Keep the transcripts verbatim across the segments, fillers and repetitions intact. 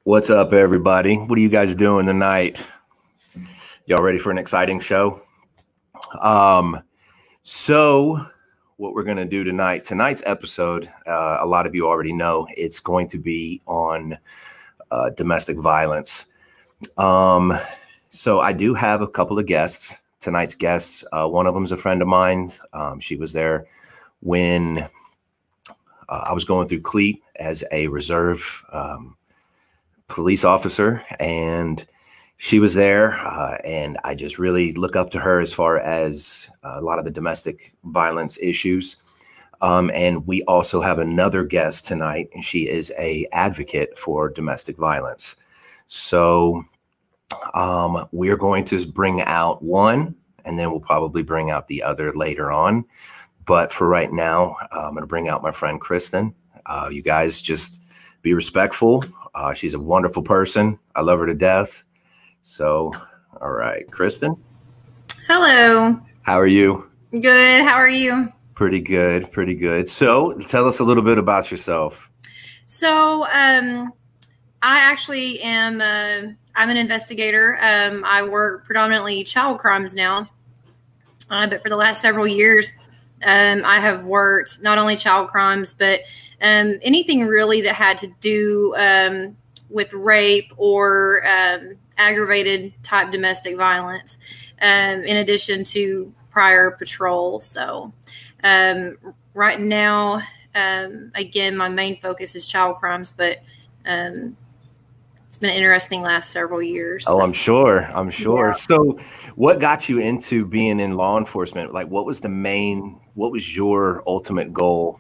What's up, everybody? What are you guys doing tonight? Y'all ready for an exciting show? Um, so what we're going to do tonight, tonight's episode, uh, a lot of you already know, it's going to be on uh, domestic violence. Um, so I do have a couple of guests. Tonight's guests, uh, one of them is a friend of mine. Um, she was there when uh, I was going through CLEAT as a reserve um police officer, and she was there, uh, and I just really look up to her as far as uh, a lot of the domestic violence issues. Um, and we also have another guest tonight, and she is a advocate for domestic violence. So um, we're going to bring out one, and then we'll probably bring out the other later on. But for right now, uh, I'm going to bring out my friend Kristen. Uh, you guys just be respectful. Uh, she's a wonderful person. I love her to death. So, all right, Kristen. Hello. How are you? Good. How are you? Pretty good. Pretty good. So tell us a little bit about yourself. So um, I actually am, uh, I'm an investigator. Um, I work predominantly child crimes now. Uh, but for the last several years, um, I have worked not only child crimes, but Um, anything really that had to do um, with rape or um, aggravated type domestic violence, um, in addition to prior patrol. So um, right now, um, again, my main focus is child crimes, but um, it's been an interesting last several years. Oh, so. I'm sure. I'm sure. Yeah. So what got you into being in law enforcement? Like, what was the main, what was your ultimate goal?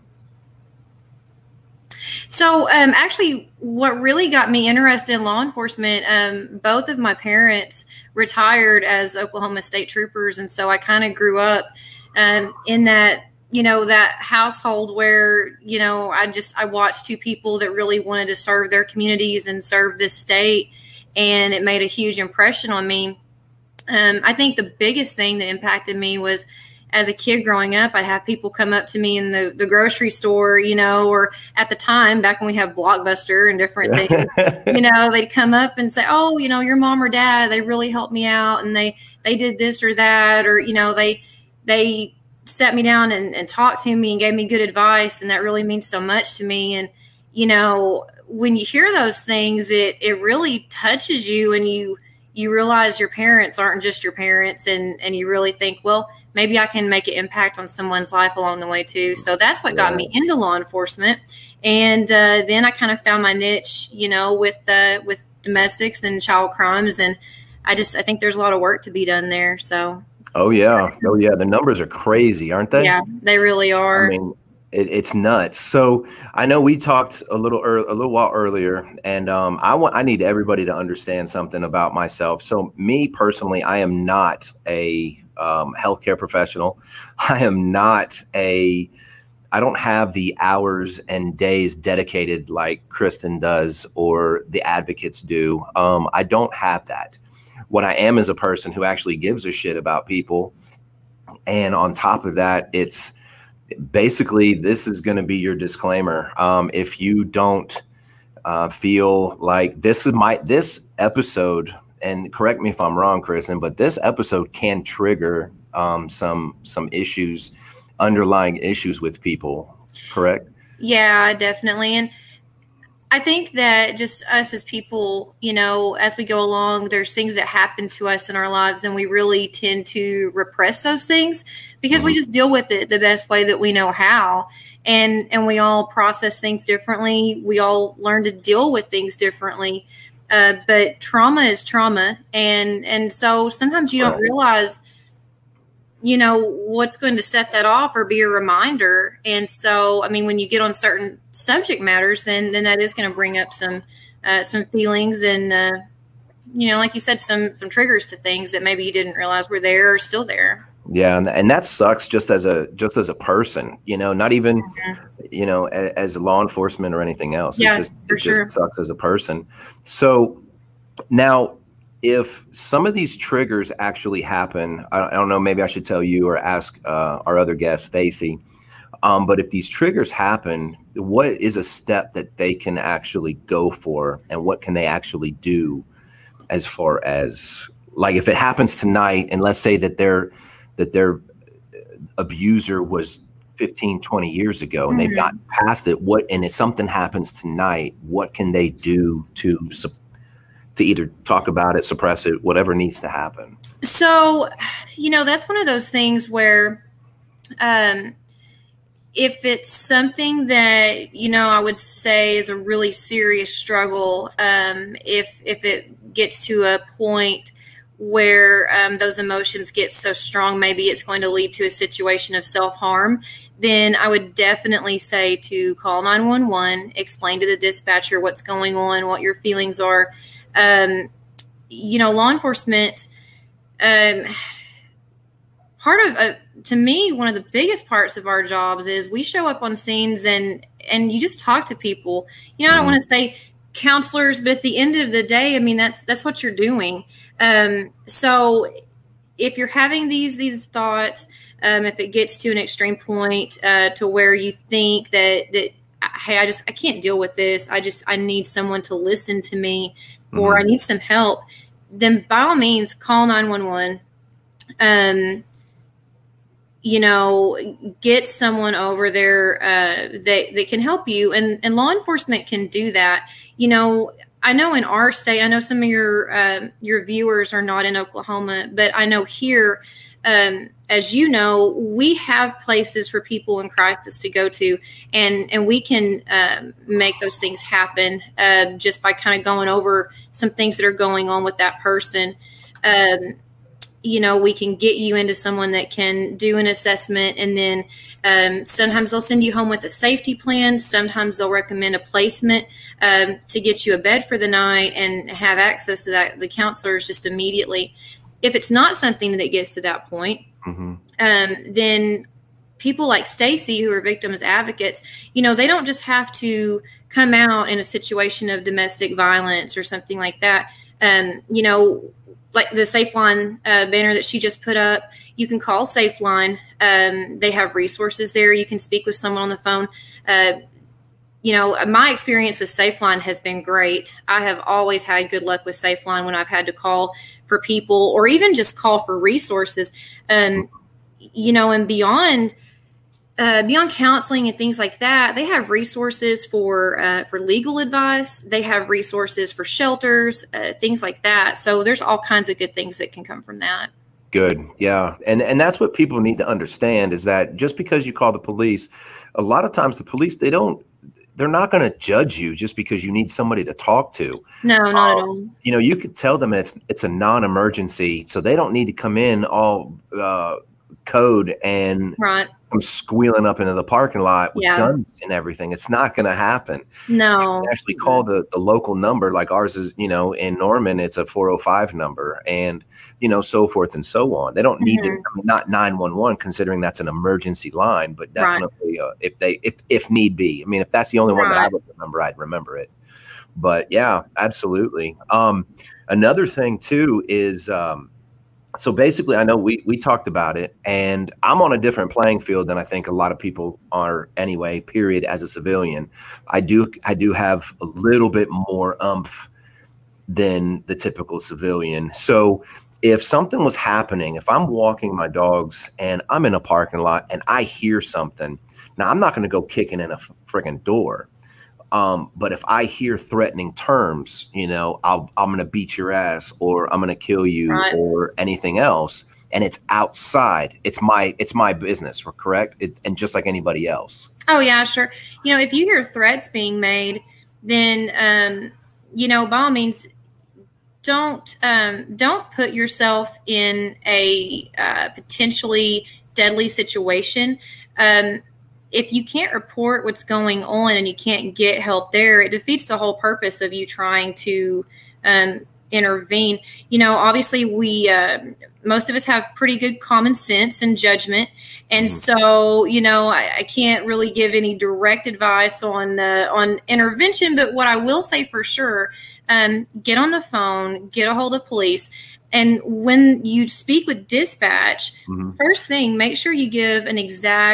So um, actually, what really got me interested in law enforcement, um, both of my parents retired as Oklahoma State Troopers. And so I kind of grew up um, in that, you know, that household where, you know, I just I watched two people that really wanted to serve their communities and serve this state. And it made a huge impression on me. Um, I think the biggest thing that impacted me was, as a kid growing up, I'd have people come up to me in the, the grocery store, you know, or at the time back when we had Blockbuster and different things, you know, they'd come up and say, oh, you know, your mom or dad, they really helped me out. And they, they did this or that, or, you know, they, they sat me down and, and talked to me and gave me good advice. And that really means so much to me. And, you know, when you hear those things, it, it really touches you, and you, you realize your parents aren't just your parents. And, and you really think, well, maybe I can make an impact on someone's life along the way too. So that's what got me into law enforcement. And uh, then I kind of found my niche, you know, with uh, with domestics and child crimes. And I just, I think there's a lot of work to be done there. So. Oh yeah. Oh yeah. The numbers are crazy, aren't they? Yeah, they really are. I mean, it, it's nuts. So I know we talked a little early, a little while earlier, and um, I want, I need everybody to understand something about myself. So me personally, I am not a um, healthcare professional. I am not a, I don't have the hours and days dedicated like Kristen does or the advocates do. Um, I don't have that. What I am is a person who actually gives a shit about people. And on top of that, it's basically, this is going to be your disclaimer. Um, if you don't uh, feel like this is my, this episode, and correct me if I'm wrong, Kristen, but this episode can trigger um, some some issues, underlying issues with people, correct? Yeah, definitely. And I think that just us as people, you know, as we go along, there's things that happen to us in our lives, and we really tend to repress those things because mm-hmm. we just deal with it the best way that we know how. And and we all process things differently. We all learn to deal with things differently. Uh, but trauma is trauma. And, and so sometimes you don't realize, you know, what's going to set that off or be a reminder. And so, I mean, when you get on certain subject matters, then, then that is going to bring up some, uh, some feelings and, uh, you know, like you said, some, some triggers to things that maybe you didn't realize were there or still there. Yeah. And, and that sucks just as a, just as a person, you know, not even, mm-hmm. you know, as, as law enforcement or anything else. Yeah, it just, for it sure. just sucks as a person. So now, if some of these triggers actually happen, I, I don't know, maybe I should tell you or ask uh, our other guest, Stacy. Um, but if these triggers happen, what is a step that they can actually go for, and what can they actually do as far as, like, if it happens tonight, and let's say that their that their abuser was fifteen, twenty years ago, and mm-hmm. they've gotten past it, what, and if something happens tonight, what can they do to to either talk about it, suppress it, whatever needs to happen? So, you know, that's one of those things where um, if it's something that, you know, I would say is a really serious struggle, um, if, if it gets to a point where um, those emotions get so strong, maybe it's going to lead to a situation of self-harm, then I would definitely say to call nine one one, explain to the dispatcher what's going on, what your feelings are. Um, you know, law enforcement, um, part of, uh, to me, one of the biggest parts of our jobs is we show up on scenes and, and you just talk to people. You know, I don't want to say counselors, but at the end of the day, I mean, that's, that's what you're doing. Um, so if you're having these, these thoughts, um, if it gets to an extreme point, uh, to where you think that, that, hey, I just, I can't deal with this. I just, I need someone to listen to me, mm-hmm. or I need some help, then by all means call nine one one. Um, you know, get someone over there, uh, that, that can help you, and, and law enforcement can do that. You know, I know in our state, I know some of your, uh, your viewers are not in Oklahoma, but I know here, um, as you know, we have places for people in crisis to go to, and, and we can uh, make those things happen uh, just by kind of going over some things that are going on with that person. Um, you know, we can get you into someone that can do an assessment, and then um, sometimes they'll send you home with a safety plan. Sometimes they'll recommend a placement um, to get you a bed for the night and have access to that, the counselors just immediately. If it's not something that gets to that point, mm-hmm. um, then people like Stacy, who are victims advocates, you know, they don't just have to come out in a situation of domestic violence or something like that. Um, you know, like the Safeline uh, banner that she just put up, you can call Safeline. Um, they have resources there. You can speak with someone on the phone. Uh, you know, my experience with Safeline has been great. I have always had good luck with Safeline when I've had to call for people, or even just call for resources. Um, you know, and beyond uh, beyond counseling and things like that, they have resources for uh, for legal advice. They have resources for shelters, uh, things like that. So there's all kinds of good things that can come from that. Good. Yeah. And and that's what people need to understand, is that just because you call the police, a lot of times the police, they don't, they're not going to judge you just because you need somebody to talk to. No, not um, at all. You know, you could tell them it's it's a non-emergency, so they don't need to come in all uh, code and right. come squealing up into the parking lot with yeah. guns and everything. It's not going to happen. No. You can actually call the, the local number, like ours is, you know, in Norman, it's a four oh five number, and, you know, so forth and so on. They don't need mm-hmm. to, I mean, not nine one one, considering that's an emergency line, but definitely right. uh, if they, if, if need be. I mean, if that's the only right. one that I would remember, I'd remember it. But yeah, absolutely. Um, another thing too is, um, so basically, I know we we talked about it, and I'm on a different playing field than I think a lot of people are anyway, period, as a civilian. I do I do have a little bit more oomph than the typical civilian. So if something was happening, if I'm walking my dogs and I'm in a parking lot and I hear something, now I'm not going to go kicking in a friggin' door. Um, but if I hear threatening terms, you know, I'll, I'm going to beat your ass, or I'm going to kill you, right. or anything else, and it's outside, it's my, it's my business, correct? It, and just like anybody else. Oh yeah, sure. You know, if you hear threats being made, then, um, you know, by all means, don't, um, don't put yourself in a, uh, potentially deadly situation. Um, If you can't report what's going on and you can't get help there, it defeats the whole purpose of you trying to um, intervene. You know, obviously we, uh, most of us have pretty good common sense and judgment. And so, you know, I, I can't really give any direct advice on, uh, on intervention, but what I will say for sure, um, get on the phone, get a hold of police. And when you speak with dispatch, mm-hmm. first thing, make sure you give an exact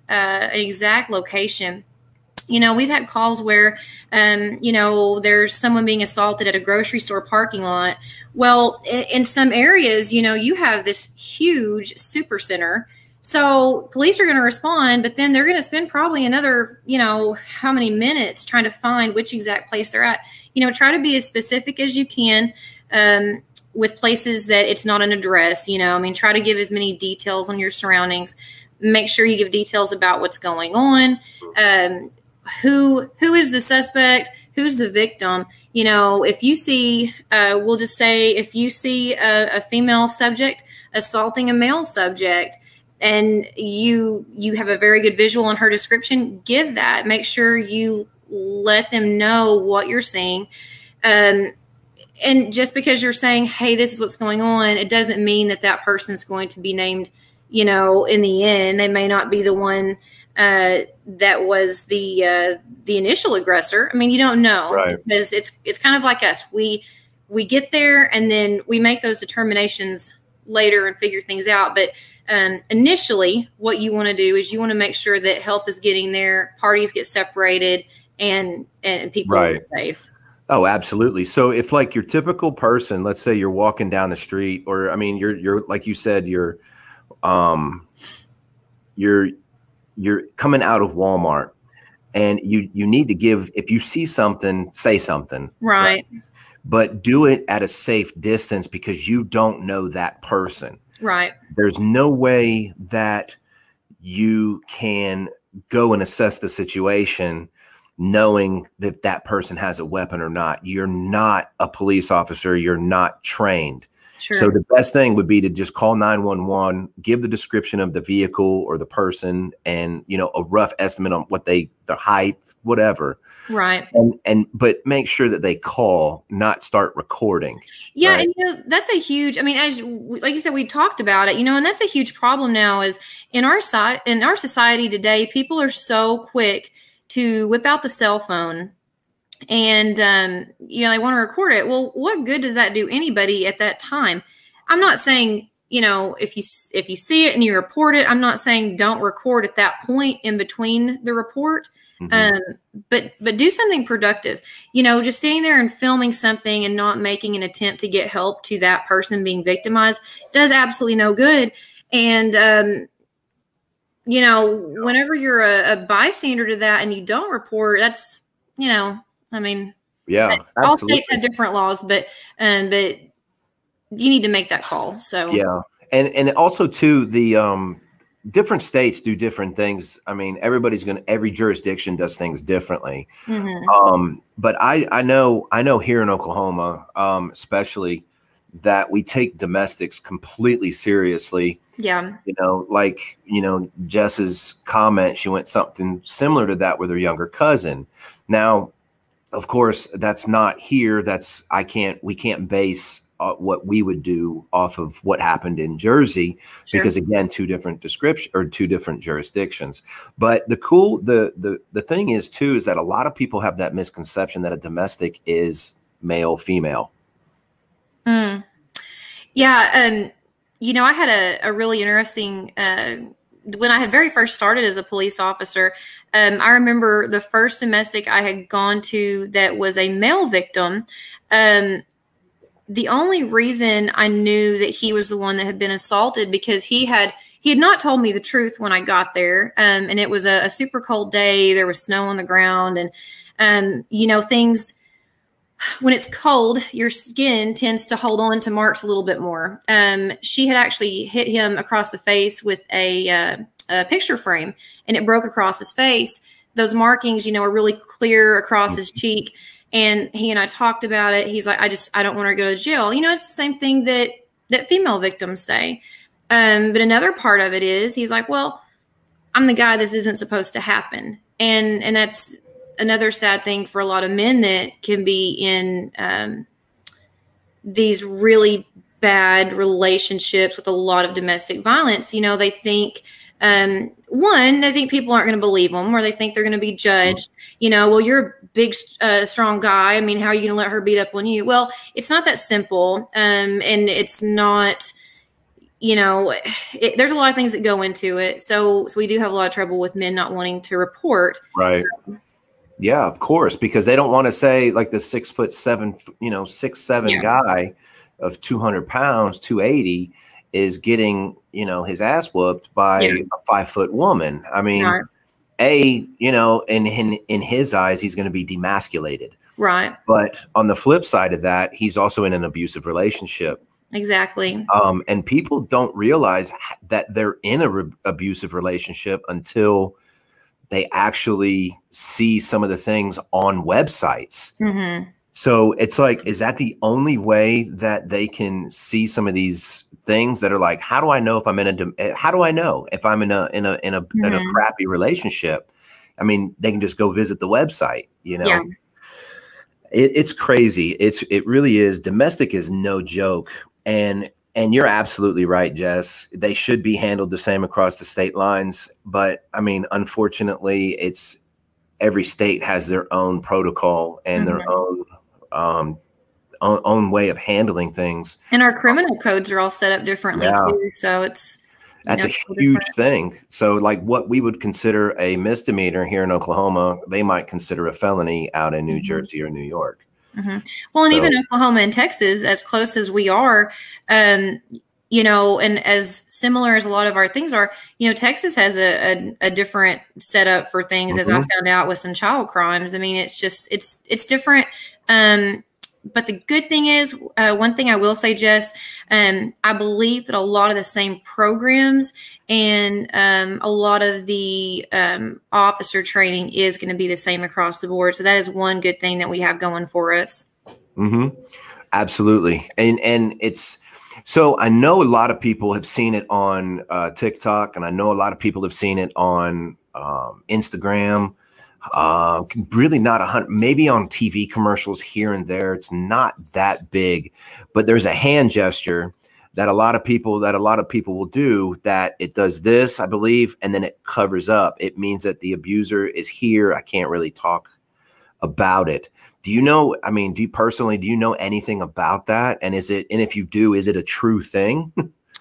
uh, an exact location. You know, we've had calls where, um, you know, there's someone being assaulted at a grocery store parking lot. Well, in, in some areas, you know, you have this huge super center. So police are going to respond, but then they're going to spend probably another, you know, how many minutes trying to find which exact place they're at. You know, try to be as specific as you can um, with places that it's not an address. You know, I mean, try to give as many details on your surroundings. Make sure you give details about what's going on. Um, who who is the suspect, who's the victim. You know, if you see, uh, we'll just say if you see a, a female subject assaulting a male subject and you you have a very good visual on her description, give that. Make sure you let them know what you're seeing. Um, and just because you're saying, hey, this is what's going on, it doesn't mean that that person's going to be named, you know, in the end. They may not be the one uh, that was the uh, the initial aggressor. I mean, you don't know, right? Because it's it's kind of like us. We we get there and then we make those determinations later and figure things out. But um, initially, what you want to do is you want to make sure that help is getting there, parties get separated, and and people right. are safe. Oh, absolutely. So if like your typical person, let's say you're walking down the street, or I mean, you're you're like you said, you're um you're you're coming out of Walmart and you you need to give, if you see something, say something. Right. right? But do it at a safe distance because you don't know that person. Right. There's no way that you can go and assess the situation knowing that that person has a weapon or not. You're not a police officer. You're not trained. Sure. So the best thing would be to just call nine one one, give the description of the vehicle or the person and, you know, a rough estimate on what they, the height, whatever. Right. And, and, but make sure that they call, not start recording. Yeah. Right? And you know, that's a huge, I mean, as like you said, we talked about it, you know, and that's a huge problem now is in our side, in our society today, people are so quick to whip out the cell phone and, um, you know, they want to record it. Well, what good does that do anybody at that time? I'm not saying, you know, if you, if you see it and you report it, I'm not saying don't record at that point in between the report. Mm-hmm. Um, but, but do something productive, you know, just sitting there and filming something and not making an attempt to get help to that person being victimized does absolutely no good. And, um, you know, whenever you're a, a bystander to that and you don't report, that's, you know, I mean, yeah, all absolutely. states have different laws, but, um, but you need to make that call. So, yeah. And, and also too, the, um, different states do different things. I mean, everybody's going to, every jurisdiction does things differently. Mm-hmm. Um, but I, I know, I know here in Oklahoma, um, especially that we take domestics completely seriously. Yeah. You know, like, you know, Jess's comment, she went something similar to that with her younger cousin. Now, of course, that's not here. That's, I can't, we can't base uh, what we would do off of what happened in Jersey, sure. because again, two different description or two different jurisdictions. But the cool, the, the, the thing is too, is that a lot of people have that misconception that a domestic is male, female. Mm. Yeah. Um, you know, I had a, a really interesting, uh, when I had very first started as a police officer, um, I remember the first domestic I had gone to that was a male victim. Um, the only reason I knew that he was the one that had been assaulted because he had, he had not told me the truth when I got there. Um, and it was a, a super cold day. There was snow on the ground and, um, you know, things, when it's cold, your skin tends to hold on to marks a little bit more. Um, she had actually hit him across the face with a, uh, a picture frame, and it broke across his face. Those markings, you know, are really clear across his cheek. And he and I talked about it. He's like, I just, I don't want her to go to jail. You know, it's the same thing that, that female victims say. Um, but another part of it is he's like, well, I'm the guy this isn't supposed to happen. And, and that's another sad thing for a lot of men that can be in um, these really bad relationships with a lot of domestic violence. You know, they think, um, one, they think people aren't going to believe them, or they think they're going to be judged. You know, well, you're a big, uh, strong guy. I mean, how are you going to let her beat up on you? Well, it's not that simple. Um, and it's not, you know, it, there's a lot of things that go into it. So, so we do have a lot of trouble with men not wanting to report. Right. So, yeah, of course, because they don't want to say like the six foot seven, you know, six, seven yeah. guy of two hundred pounds, two eighty is getting, you know, his ass whooped by Yeah. a five foot woman. I mean, Right. A, you know, in, in, in his eyes, he's going to be demasculated. Right. But on the flip side of that, he's also in an abusive relationship. Exactly. Um, and people don't realize that they're in a re- abusive relationship until they actually see some of the things on websites. Mm-hmm. So it's like, is that the only way that they can see some of these things that are like, how do I know if I'm in a, how do I know if I'm in a, in a, in a, Mm-hmm. in a crappy relationship? I mean, they can just go visit the website, you know? Yeah. It, it's crazy. It's, it really is. Domestic is no joke. And, and you're absolutely right, Jess. They should be handled the same across the state lines. But I mean, unfortunately, it's every state has their own protocol and Mm-hmm. their own, um, own, own way of handling things. And our criminal codes are all set up differently Yeah. too. So it's, That's know, a huge thing. So like what we would consider a misdemeanor here in Oklahoma, they might consider a felony out in New Mm-hmm. Jersey or New York. Mm-hmm. Well, and So, even Oklahoma and Texas, as close as we are, um, you know, and as similar as a lot of our things are, you know, Texas has a, a, a different setup for things, mm-hmm. as I found out with some child crimes. I mean, it's just, it's, it's different. Um, but the good thing is, uh, one thing I will say, Jess, um, I believe that a lot of the same programs and um, a lot of the um, officer training is going to be the same across the board. So that is one good thing that we have going for us. Mm-hmm. Absolutely. And, and it's, so I know a lot of people have seen it on uh, TikTok, and I know a lot of people have seen it on um, Instagram. Uh, really not a hundred, maybe on T V commercials here and there. It's not that big, but there's a hand gesture that a lot of people that a lot of people will do that it does this, I believe, and then it covers up. It means that the abuser is here. I can't really talk about it. Do you know, I mean, do you personally, do you know anything about that? And is it, and if you do, is it a true thing?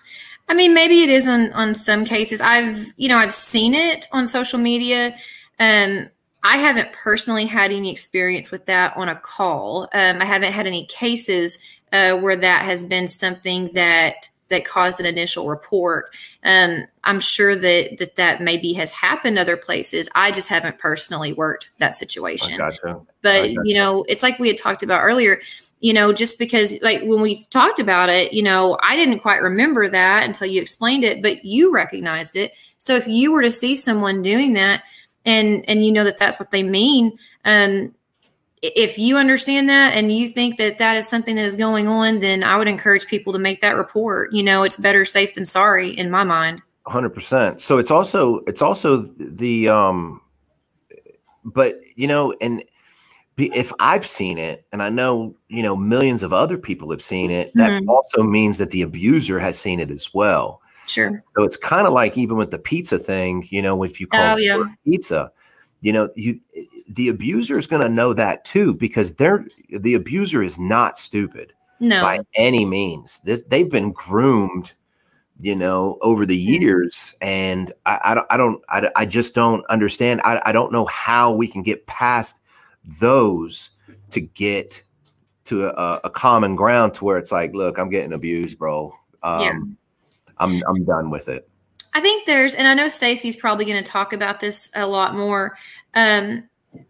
I mean, maybe it is on, on some cases. I've, you know, I've seen it on social media. Um, I haven't personally had any experience with that on a call. Um, I haven't had any cases uh, where that has been something that that caused an initial report. Um, I'm sure that, that that maybe has happened other places. I just haven't personally worked that situation. I gotcha. But, I gotcha. you know, it's like we had talked about earlier, you know, just because like when we talked about it, you know, I didn't quite remember that until you explained it, but you recognized it. So if you were to see someone doing that, and and you know that that's what they mean, um, if you understand that and you think that that is something that is going on, then I would encourage people to make that report. You know, it's better safe than sorry in my mind. one hundred percent. So it's also, it's also the, um, but, you know, and if I've seen it, and I know, you know, millions of other people have seen it, that Mm-hmm. also means that the abuser has seen it as well. Sure. So it's kind of like even with the pizza thing, you know, if you call Oh, it yeah. pizza, you know, you the abuser is going to know that too, because they're the abuser is not stupid No. by any means. This they've been groomed, you know, over the years, and I, I don't, I don't, I, I just don't understand. I, I don't know how we can get past those to get to a, a common ground to where it's like, look, I'm getting abused, bro. Um, Yeah. I'm I'm done with it. I think there's, and I know Stacy's probably going to talk about this a lot more. Um,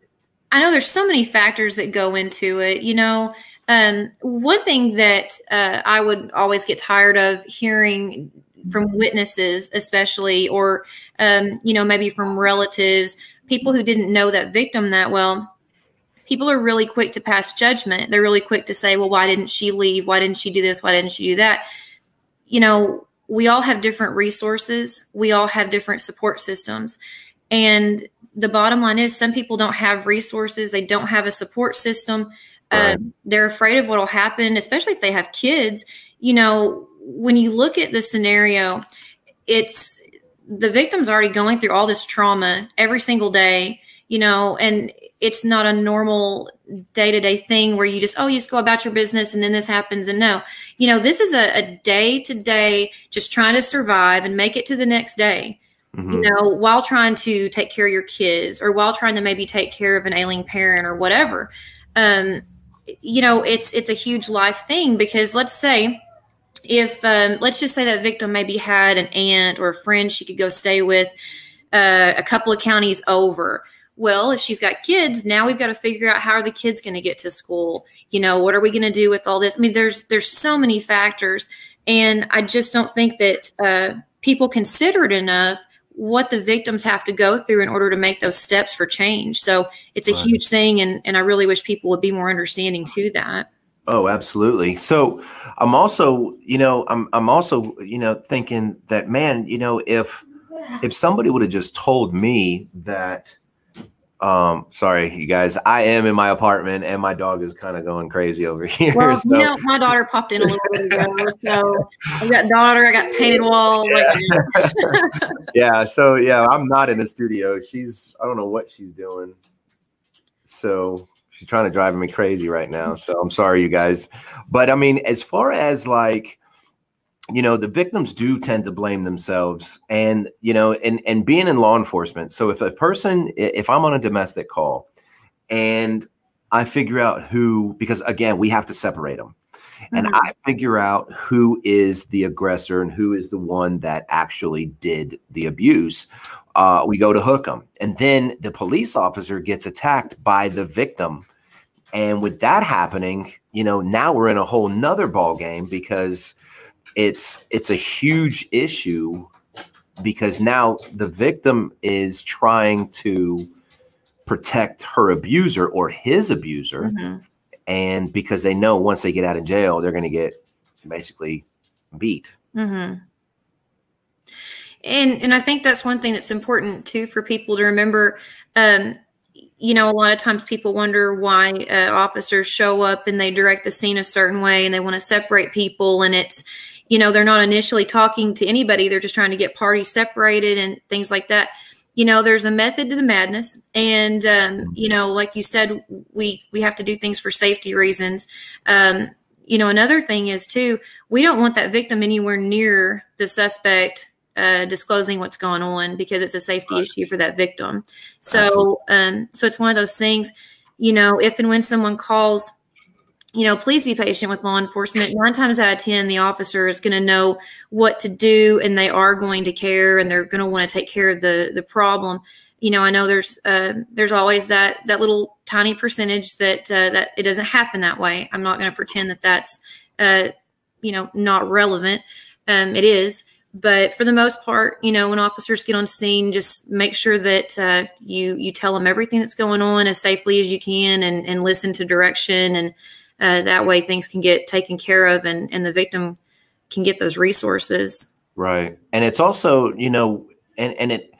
I know there's so many factors that go into it. You know, um, one thing that uh, I would always get tired of hearing from witnesses, especially, or, um, you know, maybe from relatives, people who didn't know that victim that well. People are really quick to pass judgment. They're really quick to say, well, why didn't she leave? Why didn't she do this? Why didn't she do that? You know, we all have different resources. We all have different support systems. And the bottom line is some people don't have resources. They don't have a support system. Right. Um, they're afraid of what will happen, especially if they have kids. You know, when you look at the scenario, it's the victim's already going through all this trauma every single day. you know, and it's not a normal day-to-day thing where you just, oh, you just go about your business and then this happens. And no, you know, this is a, a day-to-day just trying to survive and make it to the next day, mm-hmm. you know, while trying to take care of your kids or while trying to maybe take care of an ailing parent or whatever. Um, you know, it's, it's a huge life thing because let's say if, um, let's just say that victim maybe had an aunt or a friend she could go stay with uh, a couple of counties over. Well, if she's got kids, now we've got to figure out how are the kids going to get to school? You know, what are we going to do with all this? I mean, there's there's so many factors, and I just don't think that uh, people consider it enough what the victims have to go through in order to make those steps for change. So it's a right. huge thing, and and I really wish people would be more understanding to that. Oh, absolutely. So I'm also, you know, I'm I'm also, you know, thinking that, man, you know, if if somebody would have just told me that. Um, sorry, you guys, I am in my apartment and my dog is kind of going crazy over here. Well, so. you know, my daughter popped in a little bit ago. So I got daughter, I got painted walls. Like, yeah. So yeah, I'm not in the studio. She's, I don't know what she's doing. So she's trying to drive me crazy right now. So I'm sorry, you guys. But I mean, as far as like, you know, the victims do tend to blame themselves and, you know, and, and being in law enforcement. So if a person, if I'm on a domestic call and I figure out who, because again, we have to separate them and mm-hmm. I figure out who is the aggressor and who is the one that actually did the abuse. Uh, we go to hook them. And then the police officer gets attacked by the victim. And with that happening, you know, now we're in a whole nother ball game because It's it's a huge issue because now the victim is trying to protect her abuser or his abuser. Mm-hmm. And because they know once they get out of jail, they're going to get basically beat. Mm-hmm. And and I think that's one thing that's important, too, for people to remember. Um, you know, a lot of times people wonder why uh, officers show up and they direct the scene a certain way and they want to separate people. And it's, you know, they're not initially talking to anybody. They're just trying to get parties separated and things like that. You know, there's a method to the madness. And, um, you know, like you said, we, we have to do things for safety reasons. Um, you know, another thing is, too, we don't want that victim anywhere near the suspect uh, disclosing what's going on because it's a safety right. issue for that victim. So, um, so it's one of those things, you know, if and when someone calls, you know, please be patient with law enforcement. Nine times out of ten, the officer is going to know what to do and they are going to care and they're going to want to take care of the, the problem. You know, I know there's, uh, there's always that, that little tiny percentage that, uh, that it doesn't happen that way. I'm not going to pretend that that's, uh, you know, not relevant. Um, it is, but for the most part, you know, when officers get on scene, just make sure that, uh, you, you tell them everything that's going on as safely as you can and, and listen to direction and, Uh, that way things can get taken care of and, and the victim can get those resources. Right. And it's also, you know, and, and it,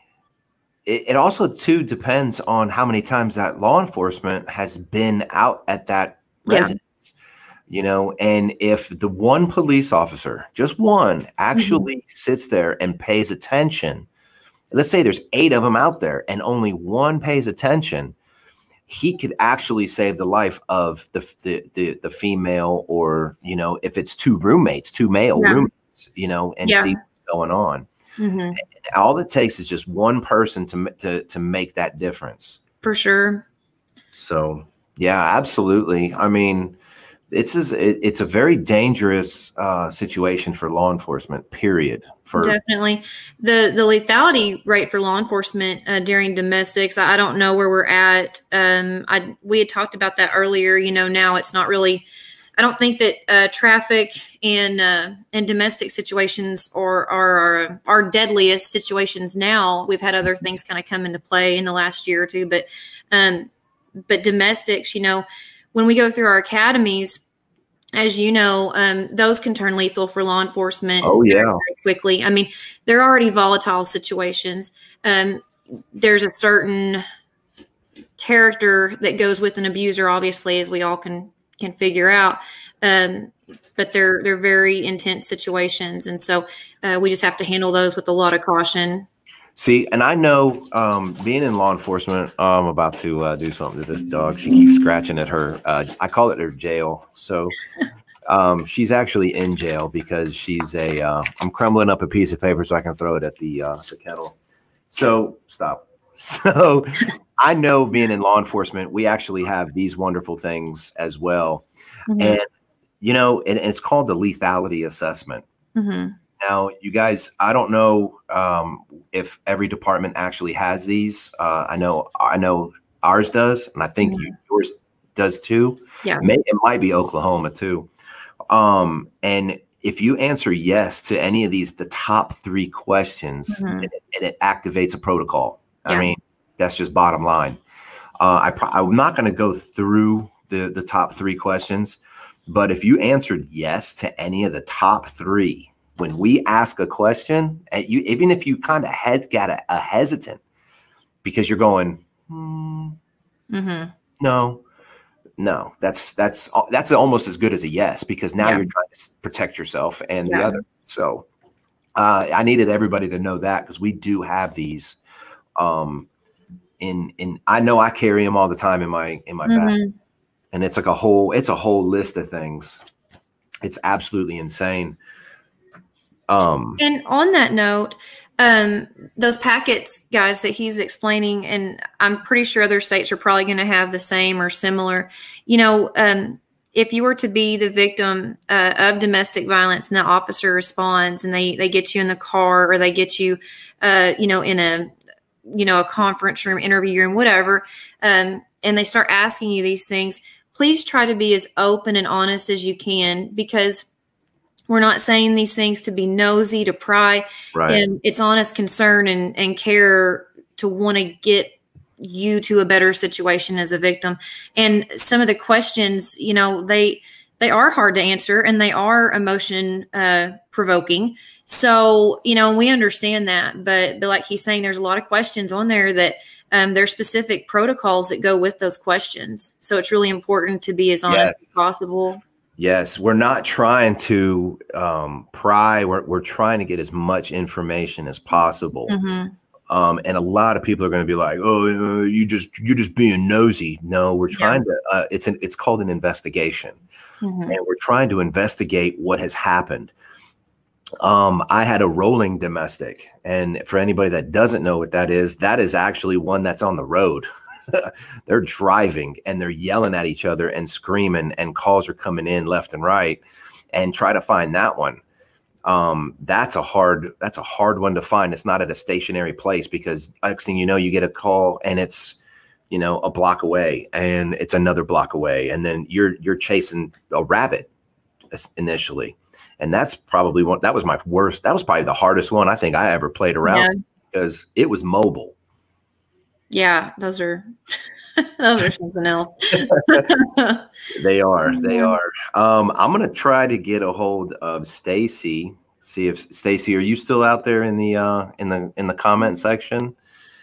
it, it also too depends on how many times that law enforcement has been out at that residence, yeah. you know, and if the one police officer, just one actually mm-hmm. sits there and pays attention, let's say there's eight of them out there and only one pays attention, he could actually save the life of the, the, the, the female or, you know, if it's two roommates, two male yeah. roommates, you know, and yeah. see what's going on. Mm-hmm. And all it takes is just one person to, to, to make that difference. For sure. So, yeah, absolutely. I mean, it's, it, it's a very dangerous uh, situation for law enforcement, period. For Definitely. The the lethality rate for law enforcement uh, during domestics, I, I don't know where we're at. Um, I we had talked about that earlier. You know, now it's not really, I don't think that uh, traffic and uh, and domestic situations are, are, are our deadliest situations now. We've had other things kind of come into play in the last year or two. But, um, but domestics, you know, when we go through our academies, as you know, um, those can turn lethal for law enforcement. Oh, yeah. Very, very quickly. I mean, they're already volatile situations. Um, there's a certain character that goes with an abuser, obviously, as we all can can figure out. Um, but they're they're very intense situations, and so uh, we just have to handle those with a lot of caution. See, and I know um, being in law enforcement, uh, I'm about to uh, do something to this dog. She keeps scratching at her. Uh, I call it her jail. So um, she's actually in jail because she's a. Uh, I'm crumbling up a piece of paper so I can throw it at the uh, the kennel. So stop. So I know being in law enforcement, we actually have these wonderful things as well, mm-hmm. and you know, and, and it's called the lethality assessment. Mm-hmm. Now, you guys, I don't know um, if every department actually has these. Uh, I know, I know ours does, and I think mm-hmm. yours does too. Yeah, May, it might be Oklahoma too. Um, and if you answer yes to any of these, the top three questions, mm-hmm. and, it, and it activates a protocol. Yeah. I mean, that's just bottom line. Uh, I pro- I'm not going to go through the the top three questions, but if you answered yes to any of the top three. When we ask a question, and you, even if you kind of head got a, a hesitant because you're going, hmm, mm-hmm. no, no, that's that's that's almost as good as a yes, because now yeah. you're trying to protect yourself and yeah. the other. So uh, I needed everybody to know that, because we do have these. Um, in in I know I carry them all the time in my in my mm-hmm. bag, and it's like a whole it's a whole list of things. It's absolutely insane. Um, and on that note, um, those packets, guys, that he's explaining, and I'm pretty sure other states are probably going to have the same or similar. You know, um, if you were to be the victim uh, of domestic violence and the officer responds and they, they get you in the car, or they get you, uh, you know, in a, you know, a conference room, interview room, whatever, um, and they start asking you these things, please try to be as open and honest as you can, because we're not saying these things to be nosy, to pry. Right. And it's honest concern and, and care to want to get you to a better situation as a victim. And some of the questions, you know, they they are hard to answer, and they are emotion uh, provoking. So, you know, we understand that. But, but like he's saying, there's a lot of questions on there that um, there's specific protocols that go with those questions. So it's really important to be as honest yes. as possible. Yes, we're not trying to um, pry. We're, we're trying to get as much information as possible. Mm-hmm. Um, and a lot of people are going to be like, "Oh, uh, you just you're just being nosy." No, we're trying yeah. to. Uh, it's an it's called an investigation, mm-hmm. and we're trying to investigate what has happened. Um, I had a rolling domestic, and for anybody that doesn't know what that is, that is actually one that's on the road. They're driving and they're yelling at each other and screaming, and calls are coming in left and right, and try to find that one. Um, that's a hard, that's a hard one to find. It's not at a stationary place, because next thing you know, you get a call and it's, you know, a block away, and it's another block away. And then you're, you're chasing a rabbit initially. And that's probably one, that was my worst. That was probably the hardest one I think I ever played around, yeah. because it was mobile. Yeah, those are those are something else. They are. They are. Um, I'm gonna try to get a hold of Stacy. See if Stacy, are you still out there in the uh, in the in the comment section?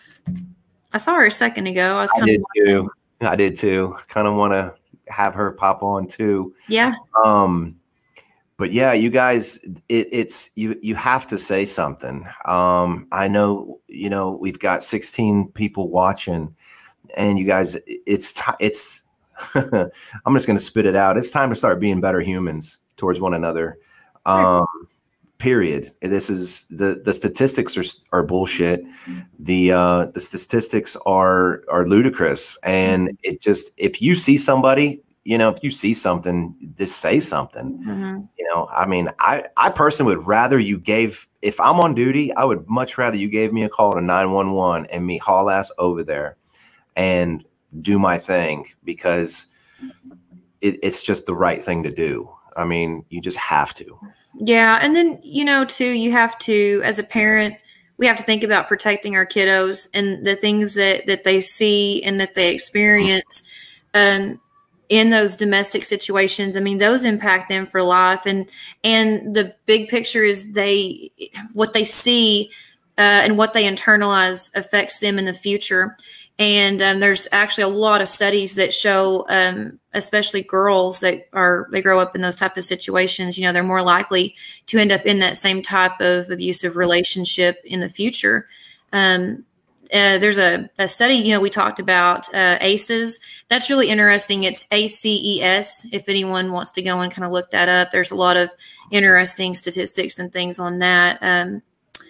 I saw her a second ago. I was. I did too. I did too. Kind of want to have her pop on too. Yeah. Um. But yeah, you guys, it, it's you. You have to say something. Um, I know, you know, we've got sixteen people watching, and you guys, it's t- it's. I'm just going to spit it out. It's time to start being better humans towards one another. Um, period. This is the the statistics are are bullshit. The uh, the statistics are are ludicrous, and it just, if you see somebody. You know, if you see something, just say something. Mm-hmm. You know, I mean, I, I personally would rather you gave, if I'm on duty, I would much rather you gave me a call to nine one one and me haul ass over there and do my thing, because it, it's just the right thing to do. I mean, you just have to. Yeah. And then, you know, too, you have to, as a parent, we have to think about protecting our kiddos and the things that, that they see and that they experience. Um, in those domestic situations. I mean, those impact them for life. And, and the big picture is they, what they see uh, and what they internalize affects them in the future. And um, there's actually a lot of studies that show, um, especially girls that are, they grow up in those type of situations, you know, they're more likely to end up in that same type of abusive relationship in the future. Um, uh, there's a, a study, you know, we talked about uh, ACEs. That's really interesting. It's A C E S. If anyone wants to go and kind of look that up, there's a lot of interesting statistics and things on that. Um,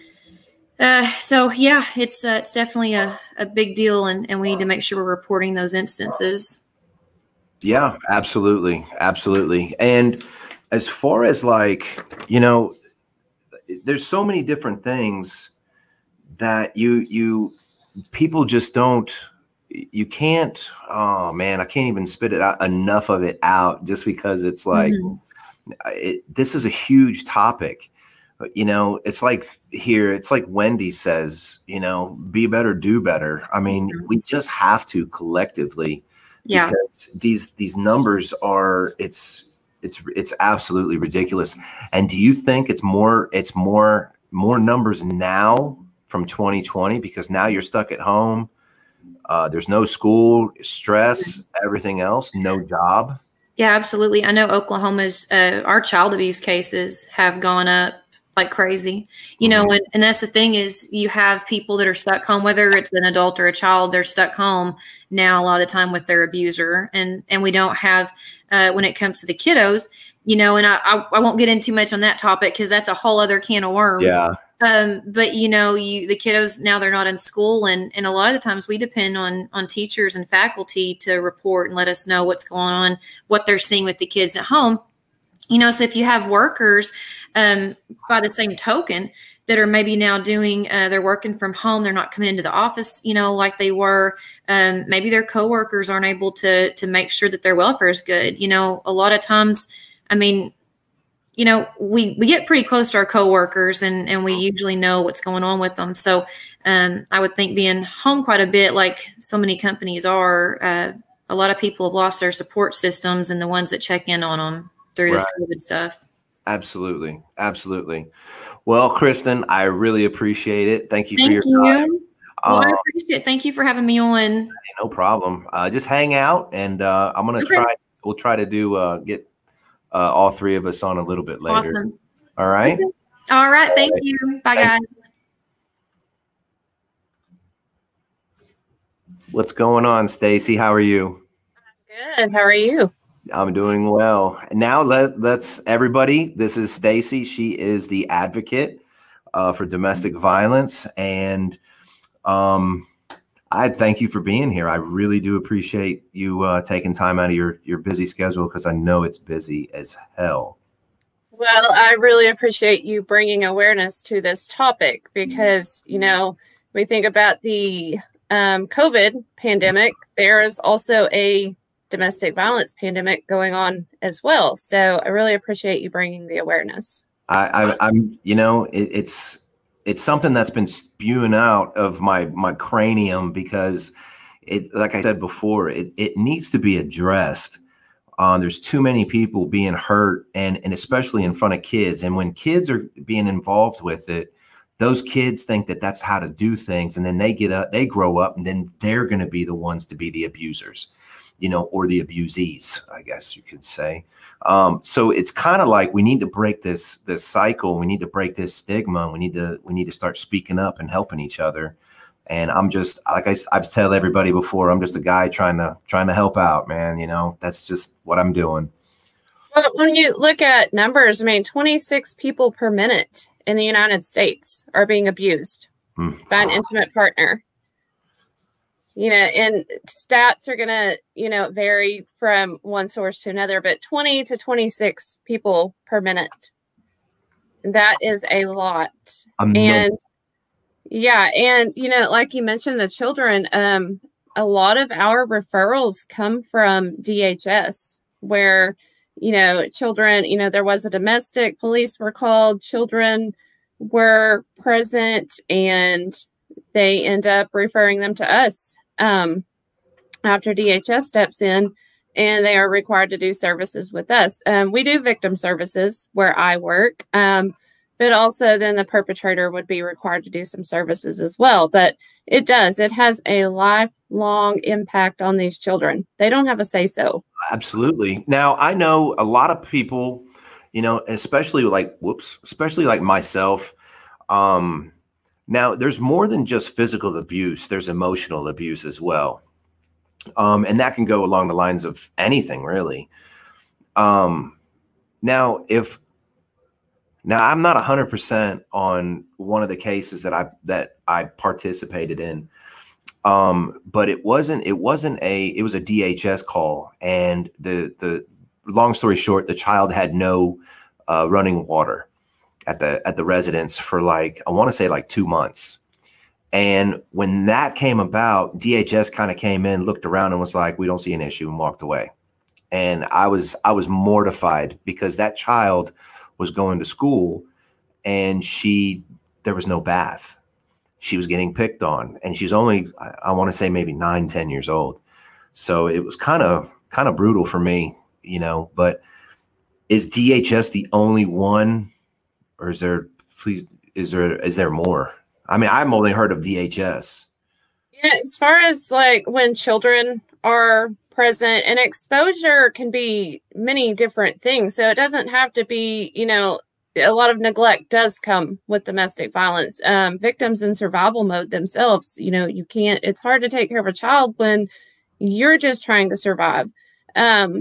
uh, so yeah, it's uh, it's definitely a, a big deal, and, and we need to make sure we're reporting those instances. Yeah, absolutely. Absolutely. And as far as like, you know, there's so many different things that you, you, people just don't, you can't, oh man, I can't even spit it out, enough of it out, just because it's like, mm-hmm. it, this is a huge topic. You know, it's like here, it's like Wendy says, you know, be better, do better. I mean, mm-hmm. we just have to collectively, yeah, because these, these numbers are, it's, it's, it's absolutely ridiculous. And do you think it's more, it's more, more numbers now from twenty twenty, because now you're stuck at home? Uh, there's no school, stress, everything else, no job. Yeah, absolutely. I know Oklahoma's, uh, our child abuse cases have gone up like crazy, you know, mm-hmm. and, and that's the thing is you have people that are stuck home, whether it's an adult or a child, they're stuck home now a lot of the time with their abuser. And, and we don't have, uh, when it comes to the kiddos, you know, and I, I, I won't get in too much on that topic because that's a whole other can of worms. Yeah. Um, but you know, you, the kiddos now they're not in school, and, and a lot of the times we depend on, on teachers and faculty to report and let us know what's going on, what they're seeing with the kids at home. You know, so if you have workers, um, by the same token, that are maybe now doing, uh, they're working from home, they're not coming into the office, you know, like they were. Um, maybe their coworkers aren't able to to make sure that their welfare is good. You know, a lot of times, I mean, you know, we we get pretty close to our coworkers, and and we usually know what's going on with them. So um, I would think being home quite a bit, like so many companies are, uh, a lot of people have lost their support systems and the ones that check in on them through this Right. COVID stuff. Absolutely. Absolutely. Well, Kristen, I really appreciate it. Thank you Thank for your you. time. Well, I Um, appreciate it. Thank you for having me on. no problem. Uh, just hang out, and uh, I'm going to Okay. try, we'll try to do, uh, get uh, all three of us on a little bit later. Awesome. All right. Okay. All right. Thank right. you. Bye, Thanks. guys. What's going on, Stacy? How are you? Good. How are you? I'm doing well. Now let, let's everybody, this is Stacy. She is the advocate uh, for domestic violence. And um, I thank you for being here. I really do appreciate you uh, taking time out of your, your busy schedule, because I know it's busy as hell. Well, I really appreciate you bringing awareness to this topic, because, you know, we think about the um, COVID pandemic, there is also a domestic violence pandemic going on as well. So I really appreciate you bringing the awareness. I, I, I'm, you know, it, it's it's something that's been spewing out of my my cranium, because it, like I said before, it it needs to be addressed. Uh, there's too many people being hurt, and and especially in front of kids. And when kids are being involved with it, those kids think that that's how to do things, and then they get up, they grow up, and then they're going to be the ones to be the abusers, you know, or the abusees, I guess you could say. Um, so it's kind of like we need to break this this cycle. We need to break this stigma. We need to we need to start speaking up and helping each other. And I'm just, like I, I've told everybody before, I'm just a guy trying to trying to help out, man. You know, that's just what I'm doing. Well, when you look at numbers, I mean, twenty-six people per minute in the United States are being abused mm. by an intimate partner. You know, and stats are going to, you know, vary from one source to another, but twenty to twenty-six people per minute. That is a lot. And yeah, and, you know, like you mentioned, the children, um, a lot of our referrals come from D H S, where, you know, children, you know, there was a domestic, police were called, children were present, and they end up referring them to us. Um, after D H S steps in, and they are required to do services with us. Um, we do victim services where I work, um, but also then the perpetrator would be required to do some services as well. But it does, it has a lifelong impact on these children. They don't have a say-so. Absolutely. Now, I know a lot of people, you know, especially like, whoops, especially like myself, um, Now, there's more than just physical abuse. There's emotional abuse as well. Um, and that can go along the lines of anything, really. Um, now, if now I'm not one hundred percent on one of the cases that I that I participated in, um, but it wasn't it wasn't a it was a D H S call, and the the long story short, the child had no uh, running water at the at the residence for like I want to say like two months. And when that came about, D H S kind of came in, looked around, and was like, "We don't see an issue," and walked away. And I was I was mortified because that child was going to school, and she there was no bath. She was getting picked on, and she's only I, I want to say maybe nine, ten years old. So it was kind of kind of brutal for me, you know. But is D H S the only one, or is there is there is there more? I mean, I've only heard of D H S. Yeah, as far as like when children are present, and exposure can be many different things. So it doesn't have to be, you know, a lot of neglect does come with domestic violence. Um, victims in survival mode themselves, you know, you can't, it's hard to take care of a child when you're just trying to survive. Um,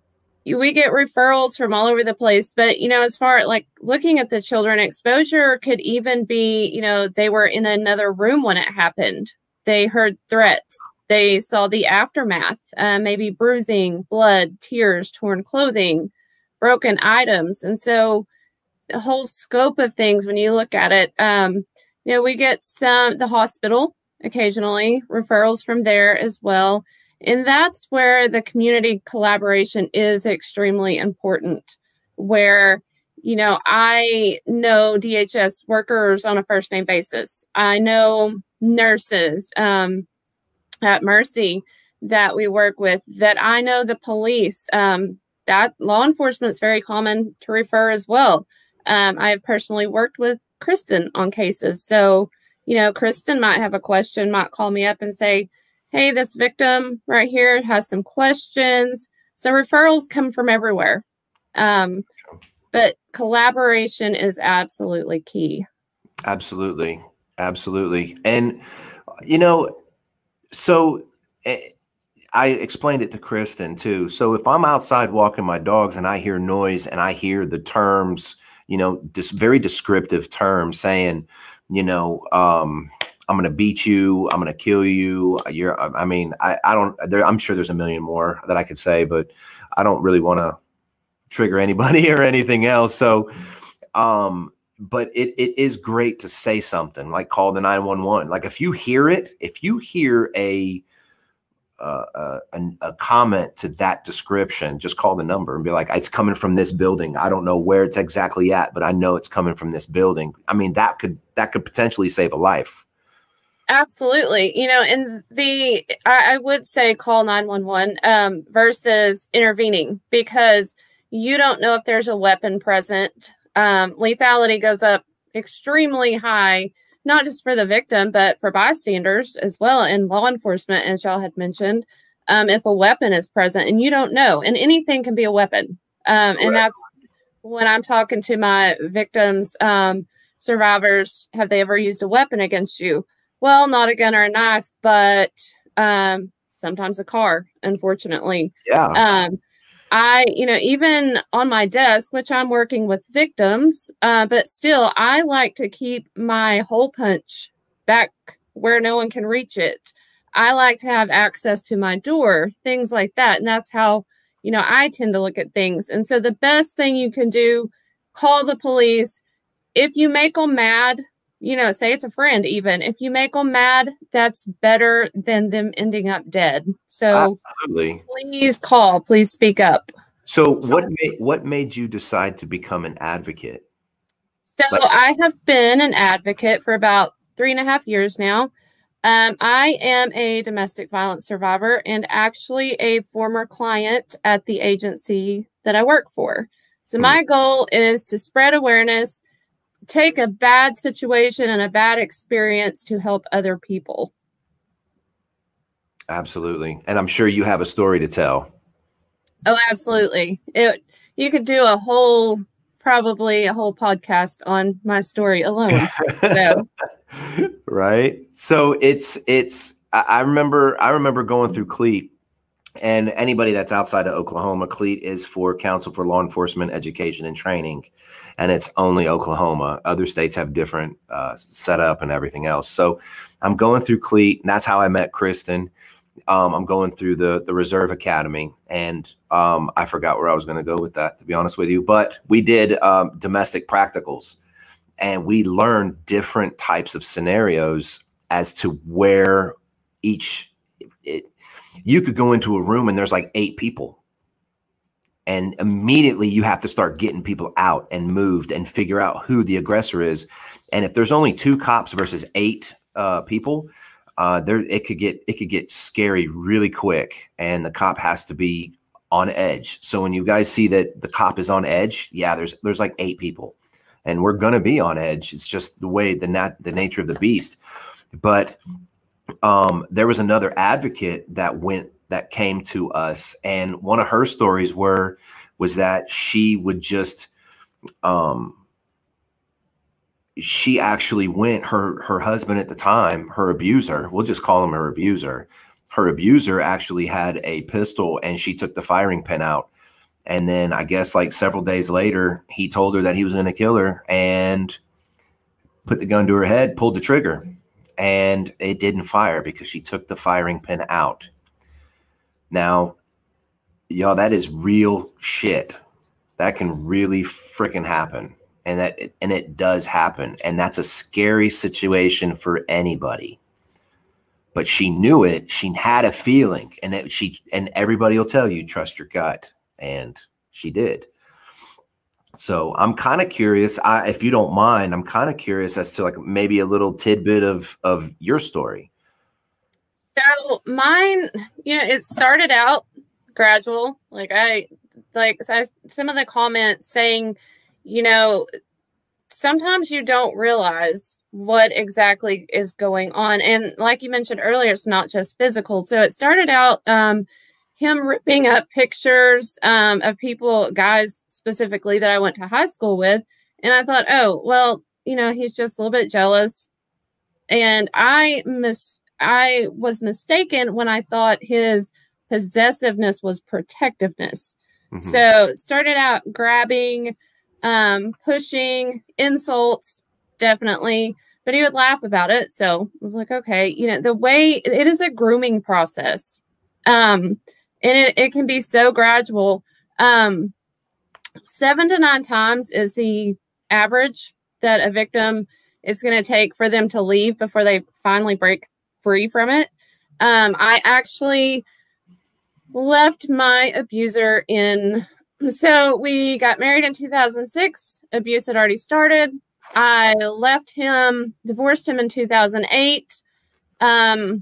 we get referrals from all over the place, but, you know, as far as like looking at the children, exposure could even be, you know, they were in another room when it happened. They heard threats. They saw the aftermath, uh, maybe bruising, blood, tears, torn clothing, broken items. And so the whole scope of things, when you look at it, um, you know, we get some, the hospital occasionally, referrals from there as well. And that's where the community collaboration is extremely important, where, you know, I know D H S workers on a first name basis. I know nurses um, at Mercy that we work with, that I know the police, um, that law enforcement is very common to refer as well. Um, I have personally worked with Kristen on cases. So, you know, Kristen might have a question, might call me up and say, "Hey, this victim right here has some questions." So referrals come from everywhere. Um, but collaboration is absolutely key. Absolutely. Absolutely. And, you know, so eh, I explained it to Kristen too. So if I'm outside walking my dogs and I hear noise and I hear the terms, you know, just very descriptive terms saying, you know, um, I'm going to beat you, I'm going to kill you. You're, I mean, I, I don't, there, I'm sure there's a million more that I could say, but I don't really want to trigger anybody or anything else. So, um, but it, it is great to say something like call the nine one one. Like if you hear it, if you hear a, uh, uh, a, a comment to that description, just call the number and be like, "It's coming from this building. I don't know where it's exactly at, but I know it's coming from this building." I mean, that could, that could potentially save a life. Absolutely. You know, and the, I, I would say call nine one one um, versus intervening, because you don't know if there's a weapon present. Um, lethality goes up extremely high, not just for the victim, but for bystanders as well, and law enforcement, as y'all had mentioned, um, if a weapon is present and you don't know, and anything can be a weapon. Um, and that's when I'm talking to my victims, um, survivors, have they ever used a weapon against you? Well, not a gun or a knife, but um, sometimes a car, unfortunately. Yeah. Um, I, you know, even on my desk, which I'm working with victims, uh, but still, I like to keep my hole punch back where no one can reach it. I like to have access to my door, things like that. And that's how, you know, I tend to look at things. And so the best thing you can do, call the police. If you make them mad, you know, say it's a friend, even if you make them mad, that's better than them ending up dead. So absolutely, please call, please speak up. So what made, what made you decide to become an advocate? So like- I have been an advocate for about three and a half years now. Um, I am a domestic violence survivor and actually a former client at the agency that I work for. So my goal is to spread awareness, take a bad situation and a bad experience to help other people. Absolutely. And I'm sure you have a story to tell. Oh, absolutely. It, you could do a whole probably a whole podcast on my story alone. So. Right. So it's it's I I remember I remember going through CLEAT, and anybody that's outside of Oklahoma, CLEAT is for Council for Law Enforcement Education and Training, and it's only Oklahoma. Other states have different uh, setup and everything else. So I'm going through CLEAT, and that's how I met Kristen. Um, I'm going through the the Reserve Academy, and um, I forgot where I was going to go with that, to be honest with you. But we did um, domestic practicals, and we learned different types of scenarios as to where each it, you could go into a room and there's like eight people, and immediately you have to start getting people out and moved and figure out who the aggressor is. And if there's only two cops versus eight uh, people, uh, there it could get it could get scary really quick, and the cop has to be on edge. So when you guys see that the cop is on edge, yeah, there's there's like eight people, and we're gonna be on edge. It's just the way the nat the nature of the beast. But um, there was another advocate that went that came to us, and one of her stories were was that she would just um, she actually went, her her husband at the time, her abuser, we'll just call him her abuser. Her abuser actually had a pistol, and she took the firing pin out. And then I guess like several days later, he told her that he was going to kill her and put the gun to her head, pulled the trigger, and it didn't fire because she took the firing pin out. Now, y'all, that is real shit. That can really freaking happen. And that, and it does happen. And that's a scary situation for anybody. But she knew it. She had a feeling, and it, she, and everybody will tell you, trust your gut. And she did. So I'm kind of curious, I, if you don't mind, I'm kind of curious as to like maybe a little tidbit of, of your story. So mine, you know, it started out gradual. Like I, like I, some of the comments saying, you know, sometimes you don't realize what exactly is going on. And like you mentioned earlier, it's not just physical. So it started out, um, him ripping up pictures um, of people, guys specifically that I went to high school with. And I thought, oh, well, you know, he's just a little bit jealous. And I mis I was mistaken when I thought his possessiveness was protectiveness. Mm-hmm. So started out grabbing, um, pushing, insults, definitely. But he would laugh about it. So I was like, okay, you know, the way it is a grooming process. Um, And it, it can be so gradual. Um, seven to nine times is the average that a victim is going to take for them to leave before they finally break free from it. Um, I actually left my abuser in. So we got married in two thousand six. Abuse had already started. I left him, divorced him in two thousand eight. Um,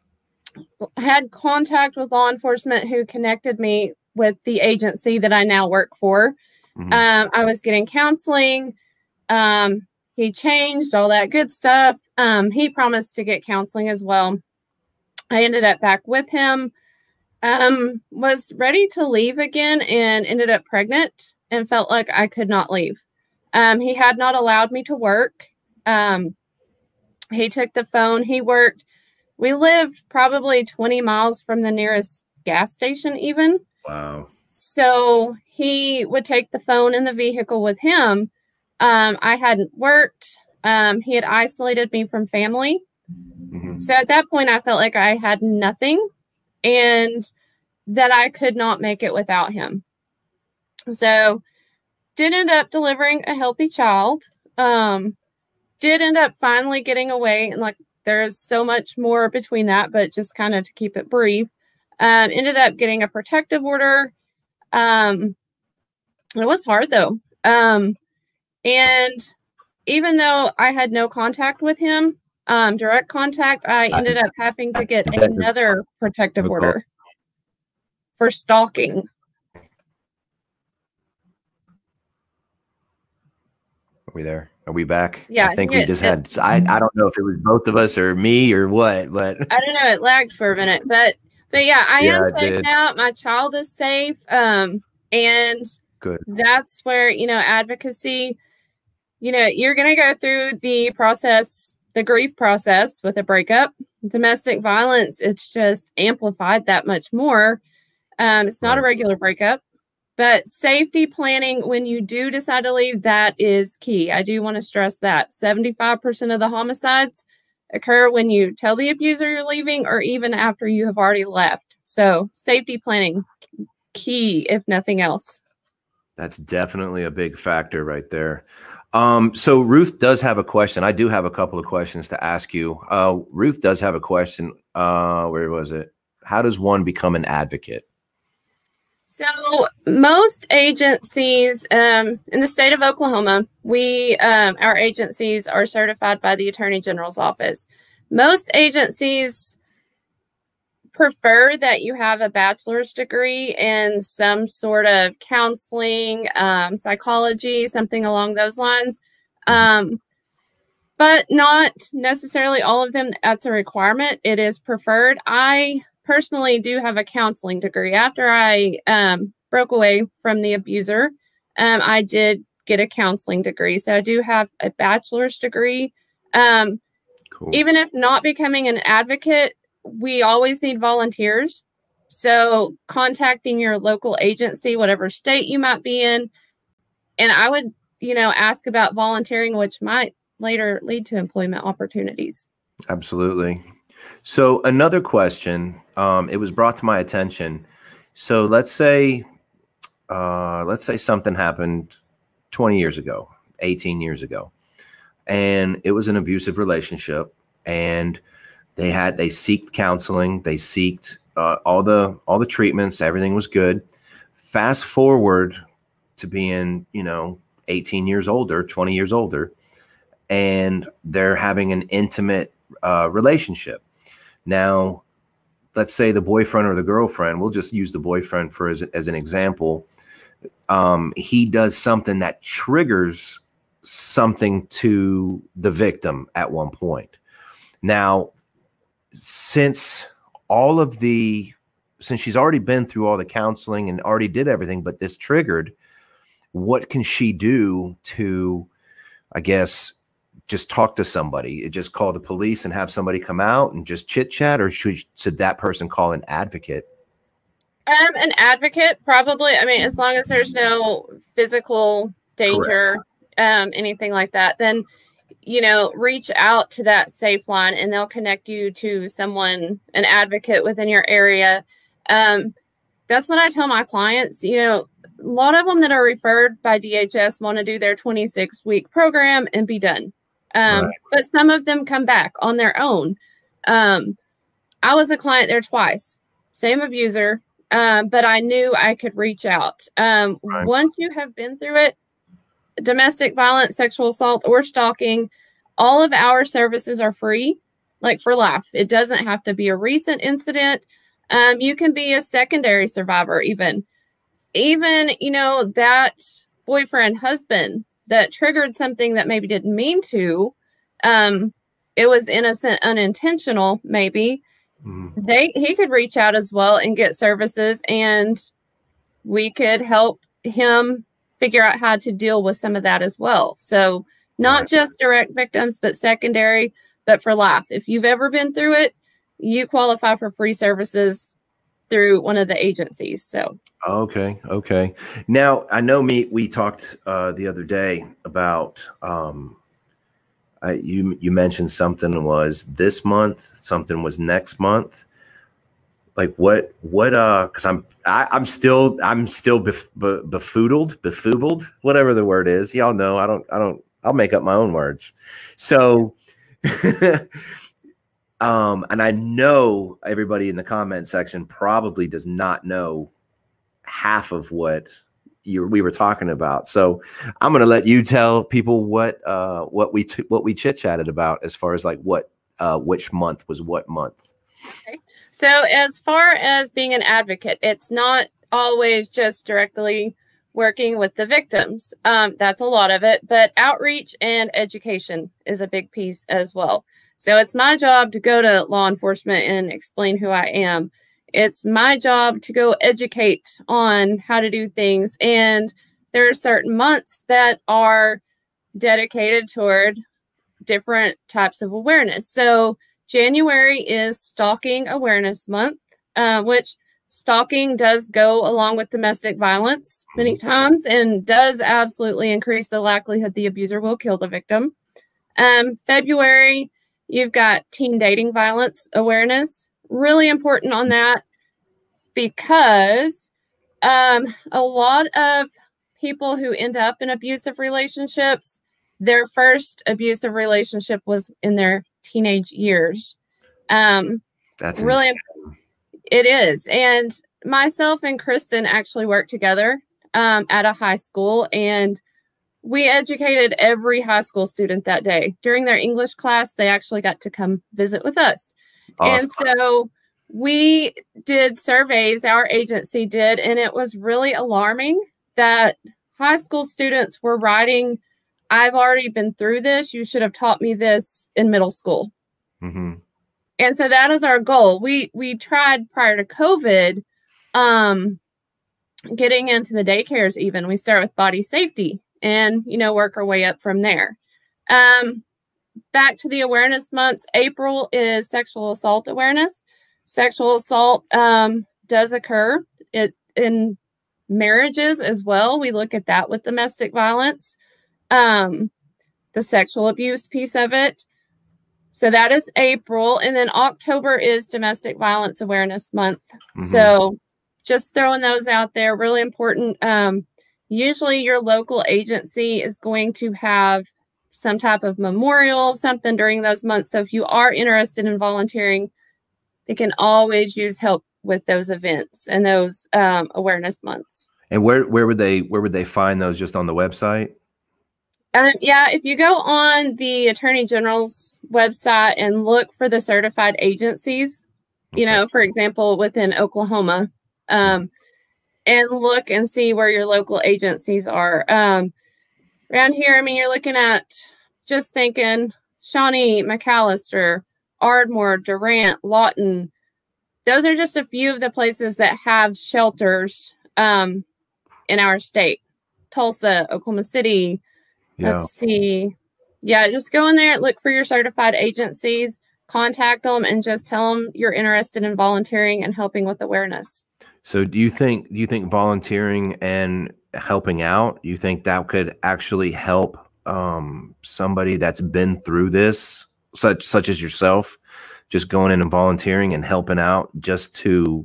had contact with law enforcement who connected me with the agency that I now work for. Mm-hmm. Um, I was getting counseling. Um, he changed, all that good stuff. Um, he promised to get counseling as well. I ended up back with him, um, was ready to leave again, and ended up pregnant and felt like I could not leave. Um, he had not allowed me to work. Um, he took the phone. He worked. We lived probably twenty miles from the nearest gas station even. Wow. So he would take the phone in the vehicle with him. Um, I hadn't worked. Um, he had isolated me from family. Mm-hmm. So at that point, I felt like I had nothing and that I could not make it without him. So did end up delivering a healthy child. Um, did end up finally getting away, and like, there's so much more between that, but just kind of to keep it brief, um, ended up getting a protective order. Um, it was hard though. Um, and even though I had no contact with him, um, direct contact, I ended up having to get another protective order for stalking. Are we there? Are we back? Yeah. I think we just had, I, I don't know if it was both of us or me or what, but I don't know. It lagged for a minute, but, but yeah, I yeah, am safe now. My child is safe. Um, and Good. That's where, you know, advocacy, you know, you're going to go through the process, the grief process with a breakup. Domestic violence, it's just amplified that much more. Um, it's not right. a regular breakup, but safety planning when you do decide to leave, that is key. I do want to stress that seventy-five percent of the homicides occur when you tell the abuser you're leaving or even after you have already left. So safety planning, key, if nothing else. That's definitely a big factor right there. Um, so Ruth does have a question. I do have a couple of questions to ask you. Uh, Ruth does have a question. Uh, where was it? How does one become an advocate? So most agencies um, in the state of Oklahoma, we um, our agencies are certified by the Attorney General's office. Most agencies prefer that you have a bachelor's degree in some sort of counseling, um, psychology, something along those lines. Um, but not necessarily all of them. That's a requirement. It is preferred. I personally do have a counseling degree. After I um, broke away from the abuser, um, I did get a counseling degree. So I do have a bachelor's degree. Um, cool. Even if not becoming an advocate, we always need volunteers. So contacting your local agency, whatever state you might be in. And I would, you know, ask about volunteering, which might later lead to employment opportunities. Absolutely. So another question, um, it was brought to my attention. So let's say, uh, let's say something happened twenty years ago, eighteen years ago, and it was an abusive relationship, and they had, they seeked counseling. They seeked uh, all the, all the treatments. Everything was good. Fast forward to being, you know, eighteen years older, twenty years older, and they're having an intimate uh, relationship. Now, let's say the boyfriend or the girlfriend, we'll just use the boyfriend for as, as an example. Um, he does something that triggers something to the victim at one point. Now, since all of the, since she's already been through all the counseling and already did everything, but this triggered, what can she do to, I guess, just talk to somebody? Just call the police and have somebody come out and just chit chat, or should, should that person call an advocate? Um, an advocate, probably. I mean, as long as there's no physical danger, um, anything like that, then, you know, reach out to that safe line and they'll connect you to someone, an advocate within your area. Um, that's what I tell my clients. You know, a lot of them that are referred by D H S want to do their twenty-six week program and be done. Um, right. But some of them come back on their own. Um, I was a client there twice, same abuser, um, but I knew I could reach out. Um, right. Once you have been through it, domestic violence, sexual assault, or stalking, all of our services are free, like for life. It doesn't have to be a recent incident. Um, you can be a secondary survivor even. Even, you know, that boyfriend, husband that triggered something that maybe didn't mean to, um, it was innocent, unintentional, maybe. Mm. They he could reach out as well and get services, and we could help him figure out how to deal with some of that as well. So not just direct victims, but secondary, but for life. If you've ever been through it, you qualify for free services through one of the agencies. So okay, okay. Now I know me. We talked uh, the other day about um, I, you. You mentioned something was this month, something was next month. Like what? What? Uh, because I'm I, I'm still I'm still bef, be, befoodled, befuddled, whatever the word is. Y'all know I don't I don't I'll make up my own words. So. Um, and I know everybody in the comment section probably does not know half of what you we were talking about. So I'm going to let you tell people what uh, what we t what we chit chatted about as far as like what uh, which month was what month. Okay. So as far as being an advocate, it's not always just directly working with the victims. Um, that's a lot of it, but outreach and education is a big piece as well. So it's my job to go to law enforcement and explain who I am. It's my job to go educate on how to do things and there are certain months that are dedicated toward different types of awareness. So January is Stalking Awareness Month, uh, which stalking does go along with domestic violence many times and does absolutely increase the likelihood the abuser will kill the victim. Um, February, you've got teen dating violence awareness. Really important on that because um, a lot of people who end up in abusive relationships, their first abusive relationship was in their teenage years. Um, That's really insane. It is. And myself and Kristen actually worked together um, at a high school, and we educated every high school student that day. During their English class, they actually got to come visit with us. Awesome. And so we did surveys, our agency did, and it was really alarming that high school students were writing, I've already been through this. You should have taught me this in middle school. Mm-hmm. And so that is our goal. We we tried prior to COVID, um, getting into the daycares even. We start with body safety and, you know, work our way up from there. Um, back to the awareness months. April is sexual assault awareness. Sexual assault um, does occur it, in marriages as well. We look at that with domestic violence, um, the sexual abuse piece of it. So that is April. And then October is Domestic Violence Awareness Month. Mm-hmm. So just throwing those out there, really important. Um, usually your local agency is going to have some type of memorial, something during those months. So if you are interested in volunteering, they can always use help with those events and those um, awareness months. And where, where would they, where would they find those? Just on the website? Um, yeah, if you go on the Attorney General's website and look for the certified agencies, you know, for example, within Oklahoma, um, and look and see where your local agencies are. Um, around here, I mean, you're looking at just thinking Shawnee, McAllister, Ardmore, Durant, Lawton. Those are just a few of the places that have shelters um, in our state. Tulsa, Oklahoma City. Yeah. Let's see. Yeah, just go in there, look for your certified agencies, contact them, and just tell them you're interested in volunteering and helping with awareness. So do you think, do you think volunteering and helping out, you think that could actually help um, somebody that's been through this, such, such as yourself, just going in and volunteering and helping out just to,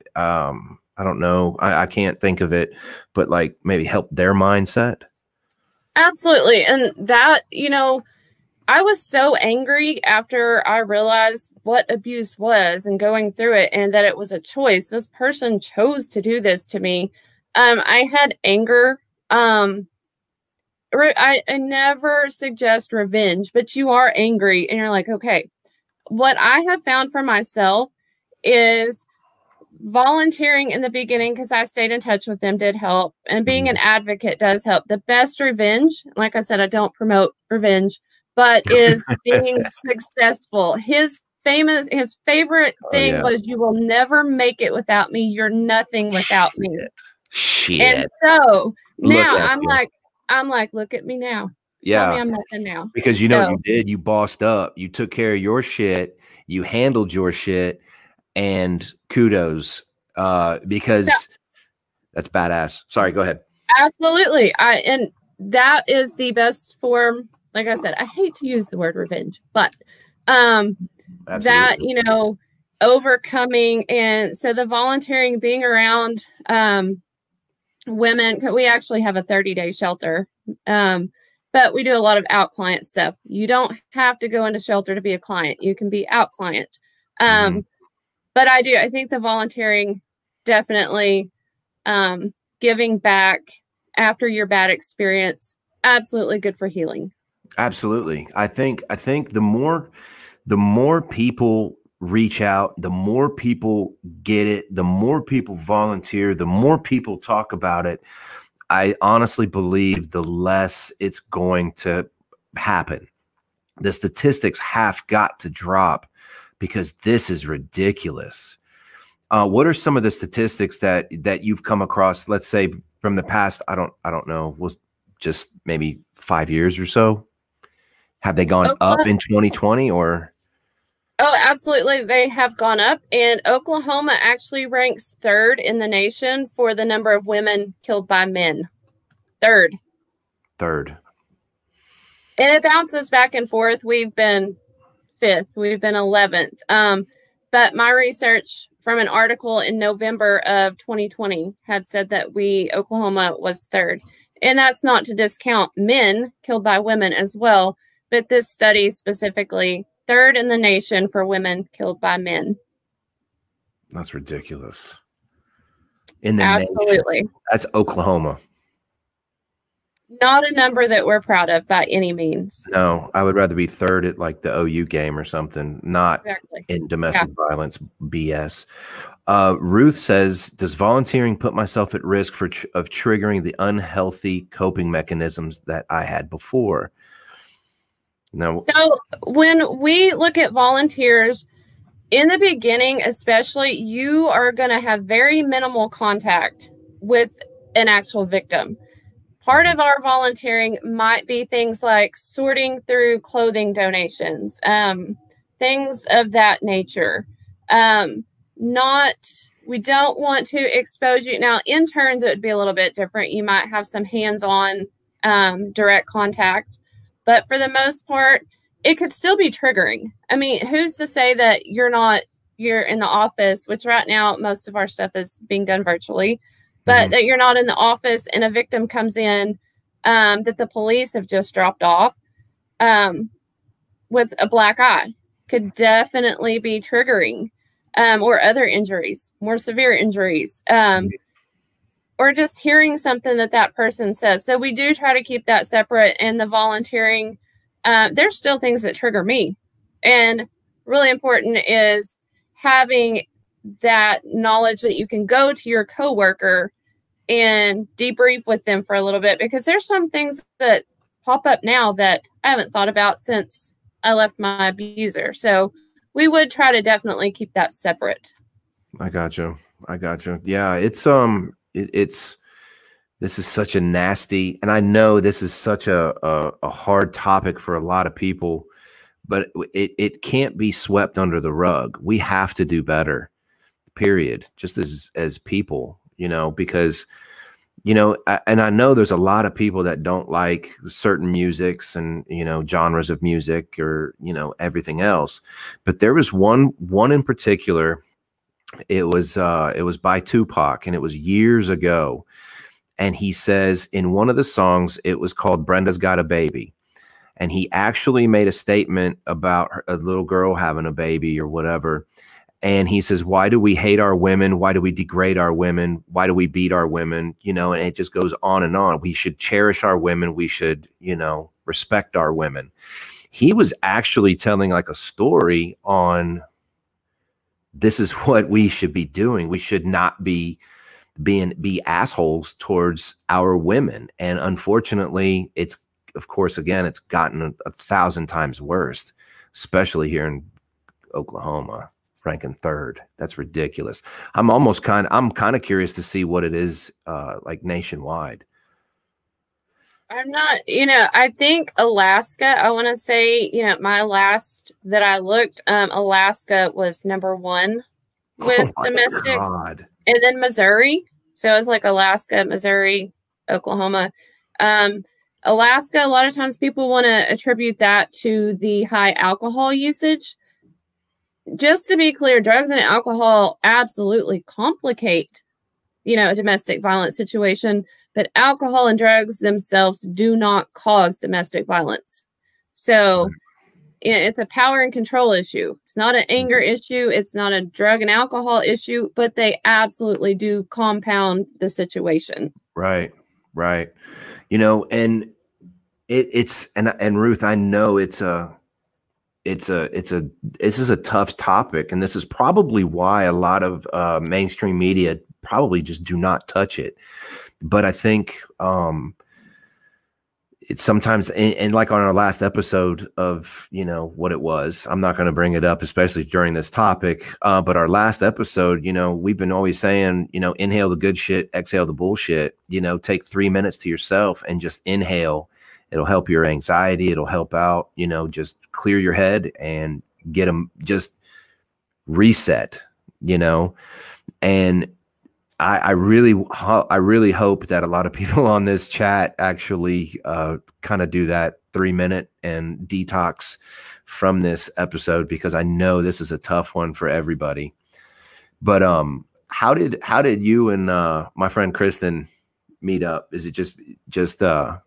um, I don't know, I, I can't think of it, but like maybe help their mindset? Absolutely. And that, you know, I was so angry after I realized what abuse was and going through it and that it was a choice. This person chose to do this to me. Um, I had anger. Um, I, I never suggest revenge, but you are angry and you're like, okay, what I have found for myself is volunteering in the beginning, because I stayed in touch with them, did help. And being an advocate does help. The best revenge, like I said, I don't promote revenge, but is being successful. His famous, his favorite thing oh, yeah. was, you will never make it without me. You're nothing without Shit. me. Shit. And so now I'm you. like, I'm like, look at me now. Yeah. Tell me I'm nothing now. Because you know so, what you did? You bossed up. You took care of your shit. You handled your shit. And kudos, uh, because yeah. that's badass. Sorry, go ahead. Absolutely. I and that is the best form. Like I said, I hate to use the word revenge, but um, that, you know, overcoming. And so the volunteering, being around um, women, we actually have a thirty day shelter, um, but we do a lot of out client stuff. You don't have to go into shelter to be a client. You can be out client. Um, mm-hmm. But I do. I think the volunteering definitely um, giving back after your bad experience, absolutely good for healing. Absolutely. I think I think the more the more people reach out, the more people get it, the more people volunteer, the more people talk about it. I honestly believe the less it's going to happen. The statistics have got to drop, because this is ridiculous. Uh, what are some of the statistics that that you've come across, let's say from the past, I don't, I don't know, was just maybe five years or so. Have they gone Oklahoma, up in twenty twenty or? Oh, absolutely. They have gone up, and Oklahoma actually ranks third in the nation for the number of women killed by men. Third. Third. And it bounces back and forth. We've been fifth. We've been eleventh. Um, but my research from an article in November of twenty twenty had said that we, Oklahoma, was third. And that's not to discount men killed by women as well. But this study specifically, third in the nation for women killed by men. That's ridiculous. In the Absolutely. Nation, that's Oklahoma. Not a number that we're proud of by any means. No, I would rather be third at like the O U game or something, not exactly. in domestic yeah. violence B S. Uh, Ruth says, does volunteering put myself at risk for tr of triggering the unhealthy coping mechanisms that I had before? No. So when we look at volunteers in the beginning, especially, you are going to have very minimal contact with an actual victim. Part of our volunteering might be things like sorting through clothing donations, um, things of that nature. Um, not, we don't want to expose you. Now, interns, it would be a little bit different. You might have some hands-on um, direct contact. But for the most part, it could still be triggering. I mean, who's to say that you're not, you're in the office, which right now, most of our stuff is being done virtually, but mm-hmm. that you're not in the office and a victim comes in um, that the police have just dropped off um, with a black eye could definitely be triggering, um, or other injuries, more severe injuries. Um, or just hearing something that that person says. So we do try to keep that separate. And the volunteering, uh, there's still things that trigger me. And really important is having that knowledge that you can go to your coworker and debrief with them for a little bit, because there's some things that pop up now that I haven't thought about since I left my abuser. So we would try to definitely keep that separate. I got you. I got you. Yeah, it's, um, It, it's this is such a nasty, and I know this is such a, a a hard topic for a lot of people, but it it can't be swept under the rug. We have to do better, period. Just as as people, you know, because you know, I, and I know there's a lot of people that don't like certain musics and you know genres of music or you know everything else, but there was one one in particular. It was uh, it was by Tupac, and it was years ago. And he says in one of the songs, it was called "Brenda's Got a Baby," and he actually made a statement about a little girl having a baby or whatever. And he says, "Why do we hate our women? Why do we degrade our women? Why do we beat our women?" You know, and it just goes on and on. We should cherish our women. We should, you know, respect our women. He was actually telling like a story on. This is what we should be doing. We should not be being be assholes towards our women. And unfortunately, it's of course, again, it's gotten a, a thousand times worse, especially here in Oklahoma, ranking third. That's ridiculous. I'm almost kind of I'm kind of curious to see what it is uh, like nationwide. I'm not, you know, I think Alaska, I want to say, you know, my last that I looked, um, Alaska was number one with oh domestic. God. And then Missouri. So it was like Alaska, Missouri, Oklahoma. Um, Alaska, a lot of times people want to attribute that to the high alcohol usage. Just to be clear, drugs and alcohol absolutely complicate, you know, a domestic violence situation. But alcohol and drugs themselves do not cause domestic violence. So you know, it's a power and control issue. It's not an anger issue. It's not a drug and alcohol issue, but they absolutely do compound the situation. Right, right. You know, and it, it's, and, and Ruth, I know it's a, it's a, it's a, this is a tough topic. And this is probably why a lot of uh, mainstream media probably just do not touch it. But I think um, it's sometimes, and, and like on our last episode of, you know, what it was, I'm not going to bring it up, especially during this topic. Uh, but our last episode, you know, we've been always saying, you know, inhale the good shit, exhale the bullshit, you know, take three minutes to yourself and just inhale. It'll help your anxiety. It'll help out, you know, just clear your head and get them, just reset, you know, and I, I really, I really hope that a lot of people on this chat actually uh, kind of do that three minute and detox from this episode, because I know this is a tough one for everybody. But um, how did how did you and uh, my friend Kristen meet up? Is it just just uh,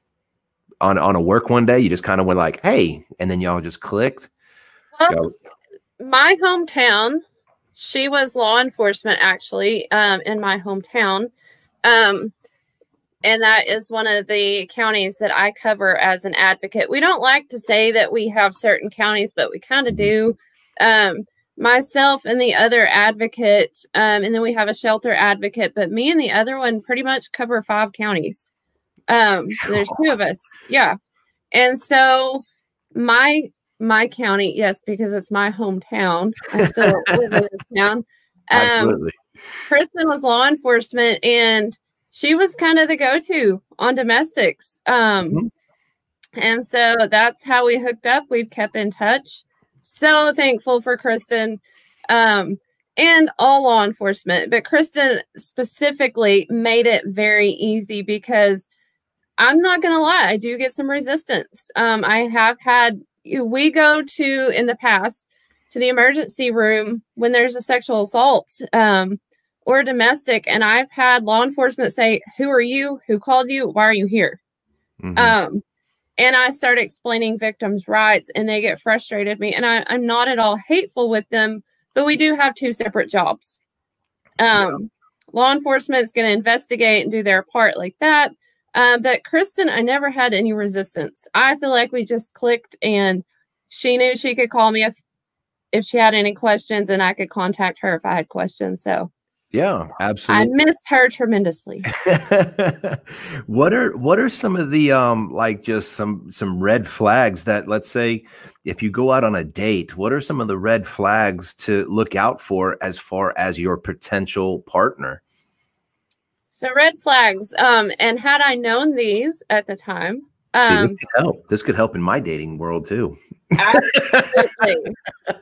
on on a work one day? You just kind of went like, hey, and then y'all just clicked? Well, my hometown. She was law enforcement, actually, um, in my hometown. Um, and that is one of the counties that I cover as an advocate. We don't like to say that we have certain counties, but we kind of do. Um, myself and the other advocate, um, and then we have a shelter advocate, but me and the other one pretty much cover five counties. Um, so there's two of us. Yeah. And so my... My county, yes, because it's my hometown. I still live in this town. Um, Absolutely. Kristen was law enforcement, and she was kind of the go-to on domestics. Um, mm-hmm. And so that's how we hooked up. We've kept in touch. So thankful for Kristen um, and all law enforcement. But Kristen specifically made it very easy, because I'm not going to lie, I do get some resistance. Um, I have had We go to, in the past, to the emergency room when there's a sexual assault um, or domestic. And I've had law enforcement say, who are you? Who called you? Why are you here? Mm-hmm. Um, and I start explaining victims' rights, and they get frustrated with me. And I, I'm not at all hateful with them, but we do have two separate jobs. Um, yeah. Law enforcement is going to investigate and do their part like that. Um, but Kristen, I never had any resistance. I feel like we just clicked, and she knew she could call me if if she had any questions, and I could contact her if I had questions. So yeah, absolutely. I miss her tremendously. What are what are some of the um like just some some red flags that, let's say, if you go out on a date, what are some of the red flags to look out for as far as your potential partner? So red flags, um, and had I known these at the time, um, See, this could help. This could help in my dating world too. Absolutely,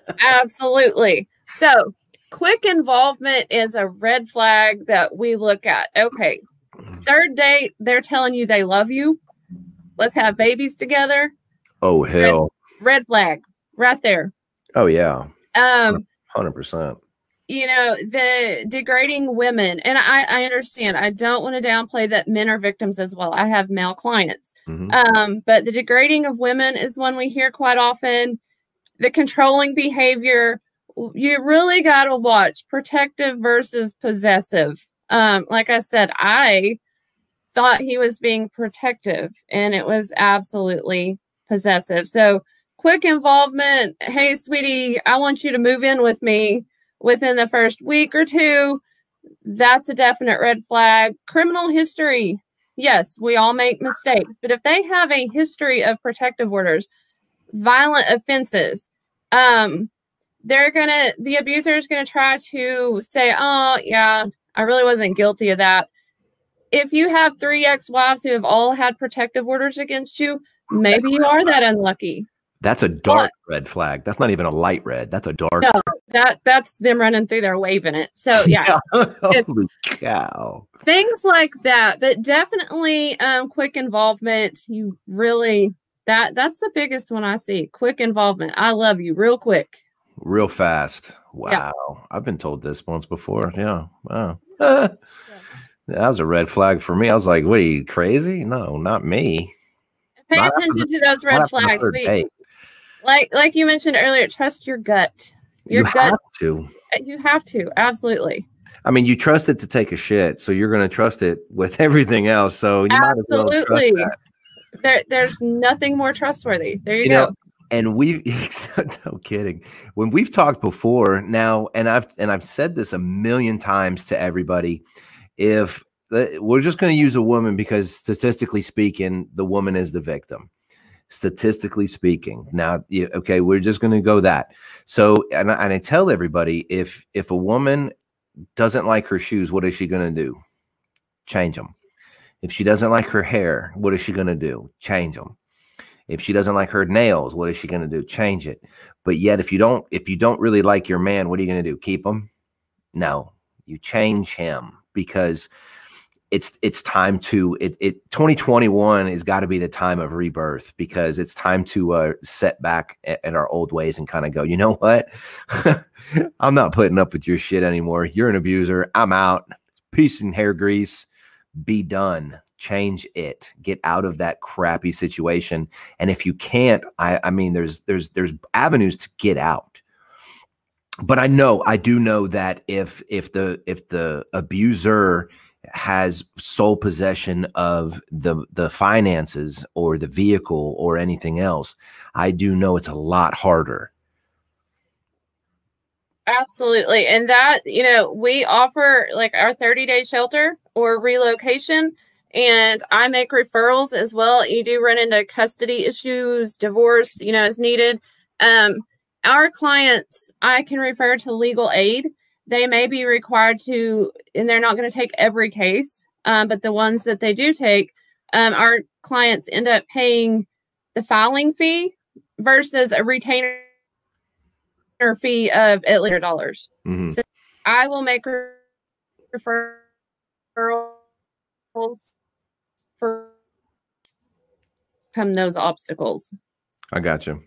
absolutely. So, quick involvement is a red flag that we look at. Okay, third date, they're telling you they love you. Let's have babies together. Oh hell! Red, red flag, right there. Oh yeah. Um, hundred percent. You know, the degrading women, and I, I understand. I don't want to downplay that men are victims as well. I have male clients. Mm-hmm. Um, but the degrading of women is one we hear quite often. The controlling behavior, you really got to watch protective versus possessive. Um, like I said, I thought he was being protective, and it was absolutely possessive. So quick involvement. Hey, sweetie, I want you to move in with me within the first week or two. That's a definite red flag. Criminal history. Yes, we all make mistakes, but if they have a history of protective orders, violent offenses, um, they're gonna, the abuser is gonna try to say, oh yeah, I really wasn't guilty of that. If you have three ex-wives who have all had protective orders against you, maybe you are that unlucky. That's a dark but, red flag. That's not even a light red. That's a dark. No, that that's them running through there waving it. So yeah, holy cow. Things like that. But definitely, um, quick involvement. You really that that's the biggest one I see. Quick involvement. I love you, real quick, real fast. Wow, yeah. I've been told this once before. Yeah, wow. Uh, yeah. That was a red flag for me. I was like, "What are you crazy? No, not me." Pay not attention after, to those red flags. We, Like like you mentioned earlier, trust your gut. Your you gut, have to. You have to. Absolutely. I mean, you trust it to take a shit, so you're going to trust it with everything else. So you absolutely. Might as well trust that. There, there's nothing more trustworthy. There you, you go. Know, and we, no kidding. When we've talked before now, and I've and I've said this a million times to everybody, if we're just going to use a woman because statistically speaking, the woman is the victim. Statistically speaking. Now, okay, we're just going to go that. So, and I, and I tell everybody, if if a woman doesn't like her shoes, what is she going to do? Change them. If she doesn't like her hair, what is she going to do? Change them. If she doesn't like her nails, what is she going to do? Change it. But yet, if you don't, if you don't really like your man, what are you going to do? Keep him? No, you change him, because it's it's time to it. it twenty twenty-one has got to be the time of rebirth, because it's time to uh, set back at, at our old ways and kind of go, you know what? I'm not putting up with your shit anymore. You're an abuser. I'm out. Peace and hair grease. Be done. Change it. Get out of that crappy situation. And if you can't, I, I mean, there's there's there's avenues to get out. But I know, I do know that if if the if the abuser has sole possession of the the finances or the vehicle or anything else, I do know it's a lot harder. Absolutely. And that, you know, we offer like our thirty day shelter or relocation, and I make referrals as well. You do run into custody issues, divorce, you know, as needed. Um, our clients, I can refer to legal aid. They may be required to, and they're not going to take every case, um, but the ones that they do take, um, our clients end up paying the filing fee versus a retainer fee of at least dollars. Mm-hmm. So I will make referrals for come those obstacles. I got you.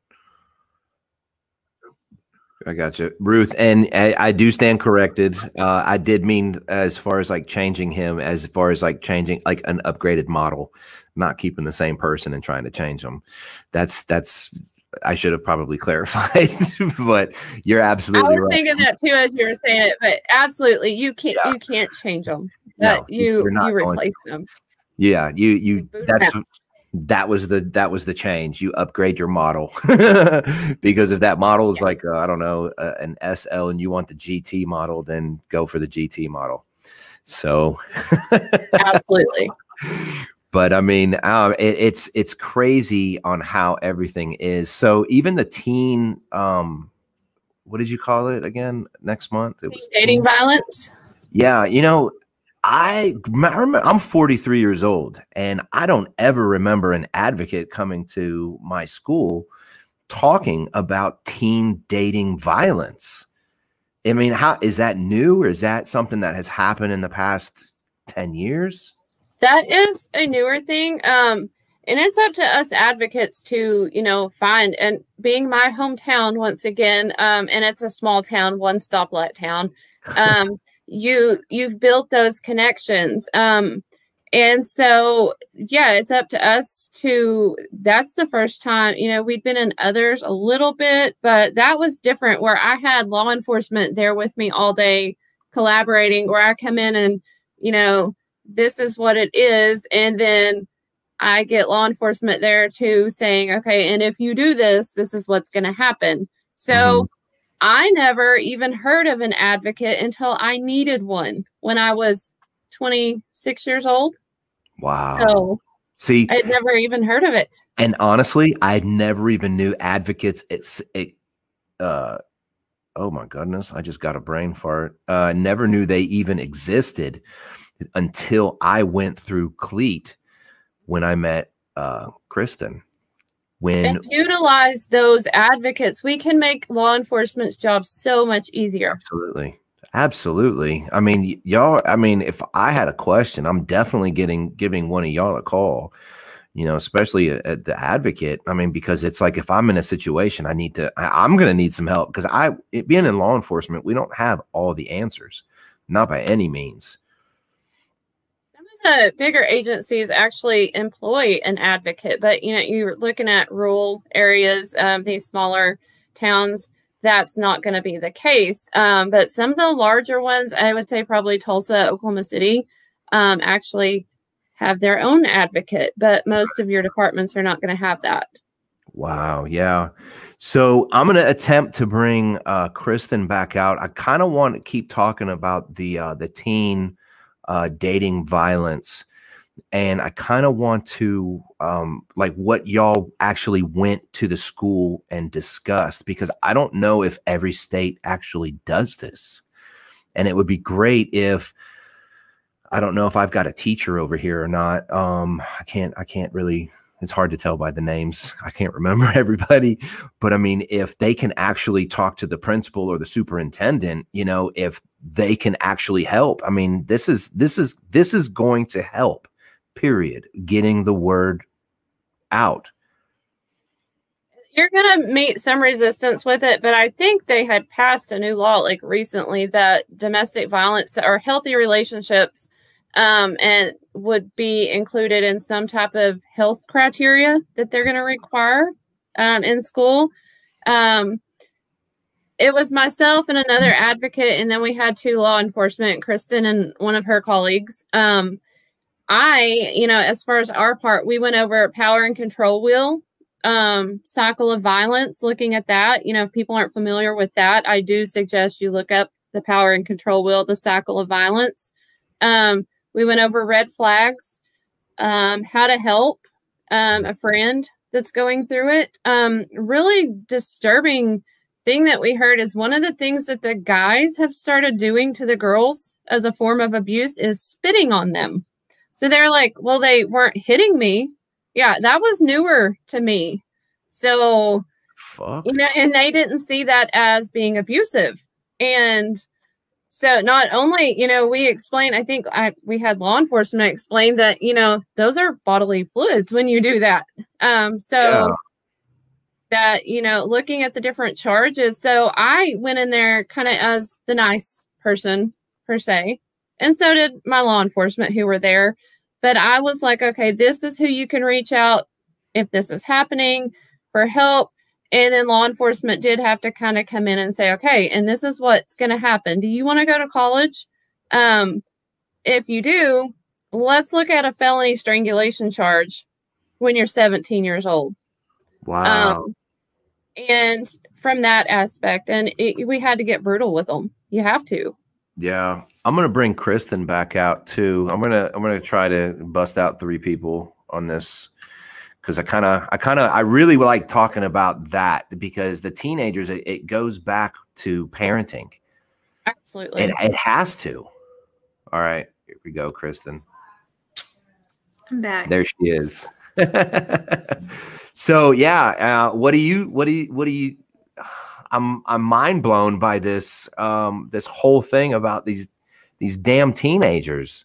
I got you, Ruth. And I, I do stand corrected. Uh, I did mean as far as like changing him, as far as like changing like an upgraded model, not keeping the same person and trying to change them. That's, that's, I should have probably clarified, but you're absolutely right. I was right. thinking that too as you were saying it, but absolutely, you can't, yeah. you can't change them. No, you, you replace them. Yeah. You, you, that's, that was the that was the change. You upgrade your model because if that model is like uh, I don't know uh, an S L and you want the G T model, then go for the G T model. So absolutely. But I mean, um, it, it's it's crazy on how everything is. So even the teen, um, what did you call it again? Next month it was dating teen? Violence. Yeah, you know. I remember I'm forty-three years old, and I don't ever remember an advocate coming to my school talking about teen dating violence. I mean, how is that new, or is that something that has happened in the past ten years? That is a newer thing. Um, and it's up to us advocates to, you know, find, and being my hometown once again, um, and it's a small town, one stoplight town. Um, you you've built those connections, um and so yeah, it's up to us to, that's the first time, you know, we'd been in others a little bit, but that was different, where I had law enforcement there with me all day collaborating, where I come in and, you know, this is what it is, and then I get law enforcement there too saying, okay, and if you do this, this is what's going to happen. So mm-hmm. I never even heard of an advocate until I needed one when I was twenty-six years old. Wow. So see, I'd never even heard of it. And honestly, I never even knew advocates. It's it, uh, oh my goodness, I just got a brain fart. Uh, never knew they even existed until I went through CLEAT when I met uh, Kristen. When and utilize those advocates, we can make law enforcement's job so much easier. Absolutely. Absolutely. I mean, y'all, I mean, if I had a question, I'm definitely getting, giving one of y'all a call, you know, especially at the advocate. I mean, because it's like, if I'm in a situation, I need to, I, I'm going to need some help, because I, it, being in law enforcement, we don't have all the answers, not by any means. The bigger agencies actually employ an advocate, but you know, you're looking at rural areas, um, these smaller towns, that's not going to be the case. Um, but some of the larger ones, I would say probably Tulsa, Oklahoma City, um, actually have their own advocate, but most of your departments are not going to have that. Wow. Yeah. So I'm going to attempt to bring uh, Kristen back out. I kind of want to keep talking about the uh, the teen uh, dating violence. And I kind of want to um, like what y'all actually went to the school and discussed, because I don't know if every state actually does this. And it would be great if, I don't know if I've got a teacher over here or not. Um, I can't, I can't really, it's hard to tell by the names. I can't remember everybody, but I mean, if they can actually talk to the principal or the superintendent, you know, if they can actually help. I mean, this is, this is, this is going to help. Period. Getting the word out. You're going to meet some resistance with it, but I think they had passed a new law like recently that domestic violence or healthy relationships um, and would be included in some type of health criteria that they're going to require um, in school. Um, it was myself and another advocate, and then we had two law enforcement, Kristen and one of her colleagues. Um, I, you know, as far as our part, we went over power and control wheel, um, cycle of violence, looking at that. You know, if people aren't familiar with that, I do suggest you look up the power and control wheel, the cycle of violence. Um, we went over red flags, um, how to help um, a friend that's going through it. Um, really disturbing thing that we heard is one of the things that the guys have started doing to the girls as a form of abuse is spitting on them. So they're like, well, they weren't hitting me. Yeah, that was newer to me. So, Fuck. you know, and they didn't see that as being abusive. And so not only, you know, we explained, I think I, we had law enforcement explain that, you know, those are bodily fluids when you do that. Um, so yeah. that, you know, looking at the different charges. So I went in there kind of as the nice person per se. And so did my law enforcement who were there. But I was like, okay, this is who you can reach out if this is happening for help. And then law enforcement did have to kind of come in and say, okay, and this is what's going to happen. Do you want to go to college? Um, if you do, let's look at a felony strangulation charge when you're seventeen years old. Wow. Um, and from that aspect, and it, we had to get brutal with them. You have to. Yeah, I'm gonna bring Kristen back out too. I'm gonna I'm gonna try to bust out three people on this because I kind of I kind of I really like talking about that because the teenagers it, it goes back to parenting. Absolutely, and it has to. All right, here we go, Kristen. I'm back. There she is. So yeah, uh, what do you what do you what do you? I'm I'm mind blown by this um, this whole thing about these these damn teenagers.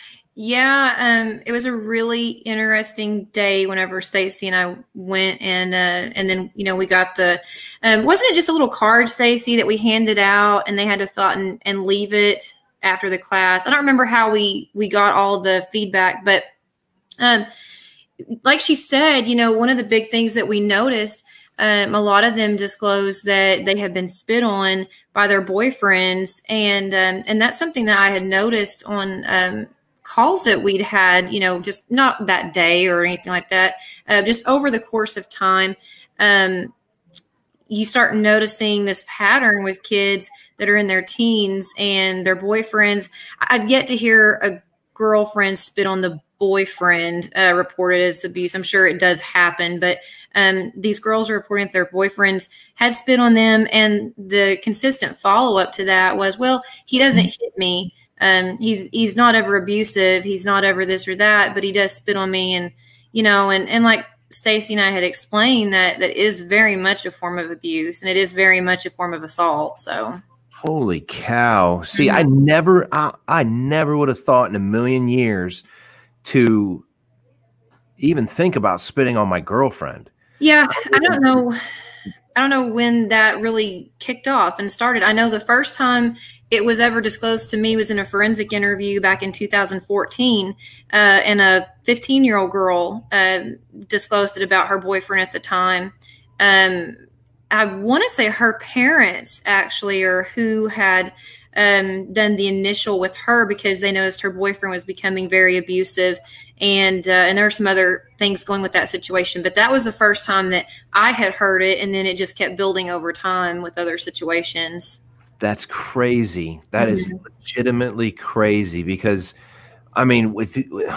Yeah, um, it was a really interesting day whenever Stacy and I went, and uh, and then you know we got the um, wasn't it just a little card, Stacy, that we handed out, and they had to fill out and, and leave it after the class. I don't remember how we we got all the feedback, but um, like she said, you know, one of the big things that we noticed. Um, a lot of them disclosed that they have been spit on by their boyfriends. And, um, and that's something that I had noticed on, um, calls that we'd had, you know, just not that day or anything like that, uh, just over the course of time. Um, you start noticing this pattern with kids that are in their teens and their boyfriends. I've yet to hear a girlfriend spit on the boyfriend uh, reported as abuse. I'm sure it does happen, but um, these girls are reporting that their boyfriends had spit on them. And the consistent follow up to that was, well, he doesn't hit me. Um, he's, he's not ever abusive. He's not ever this or that, but he does spit on me. And, you know, and, and like Stacy and I had explained that that is very much a form of abuse and it is very much a form of assault. So. Holy cow. See, I never, I, I never would have thought in a million years to even think about spitting on my girlfriend. Yeah, I don't know. I don't know when that really kicked off and started. I know the first time it was ever disclosed to me was in a forensic interview back in two thousand fourteen, uh, and a fifteen-year-old girl uh, disclosed it about her boyfriend at the time. Um, I want to say her parents actually, or who had um, done the initial with her because they noticed her boyfriend was becoming very abusive. And, uh, and there were some other things going with that situation, but that was the first time that I had heard it. And then it just kept building over time with other situations. That's crazy. That mm-hmm. is legitimately crazy because, I mean, with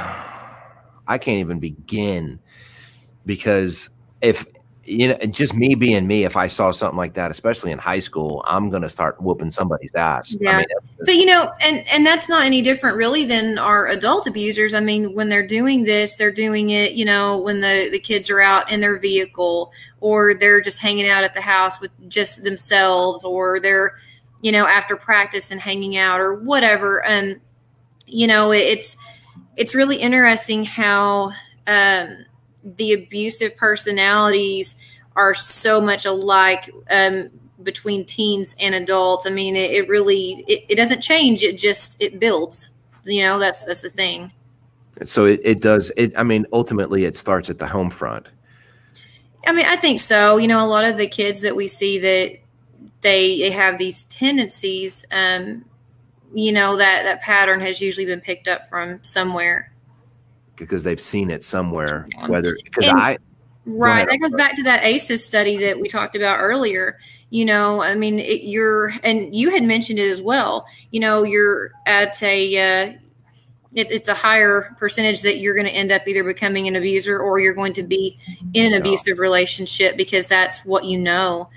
I can't even begin because if, you know, just me being me, if I saw something like that, especially in high school, I'm going to start whooping somebody's ass. Yeah. I mean, but, you know, and, and that's not any different really than our adult abusers. I mean, when they're doing this, they're doing it, you know, when the, the kids are out in their vehicle or they're just hanging out at the house with just themselves or they're, you know, after practice and hanging out or whatever. And, you know, it, it's, it's really interesting how, um, the abusive personalities are so much alike um, between teens and adults. I mean, it, it really, it, it doesn't change. It just, it builds, you know, that's, that's the thing. So it, it does, it, I mean, ultimately it starts at the home front. I mean, I think so. You know, a lot of the kids that we see that they, they have these tendencies, um, you know, that, that pattern has usually been picked up from somewhere. Because they've seen it somewhere, yeah. whether because and, I right go that goes back to that A C Es study that we talked about earlier. You know, I mean, it, you're and you had mentioned it as well. You know, you're at a uh, it, it's a higher percentage that you're going to end up either becoming an abuser or you're going to be in an abusive relationship because that's what you know.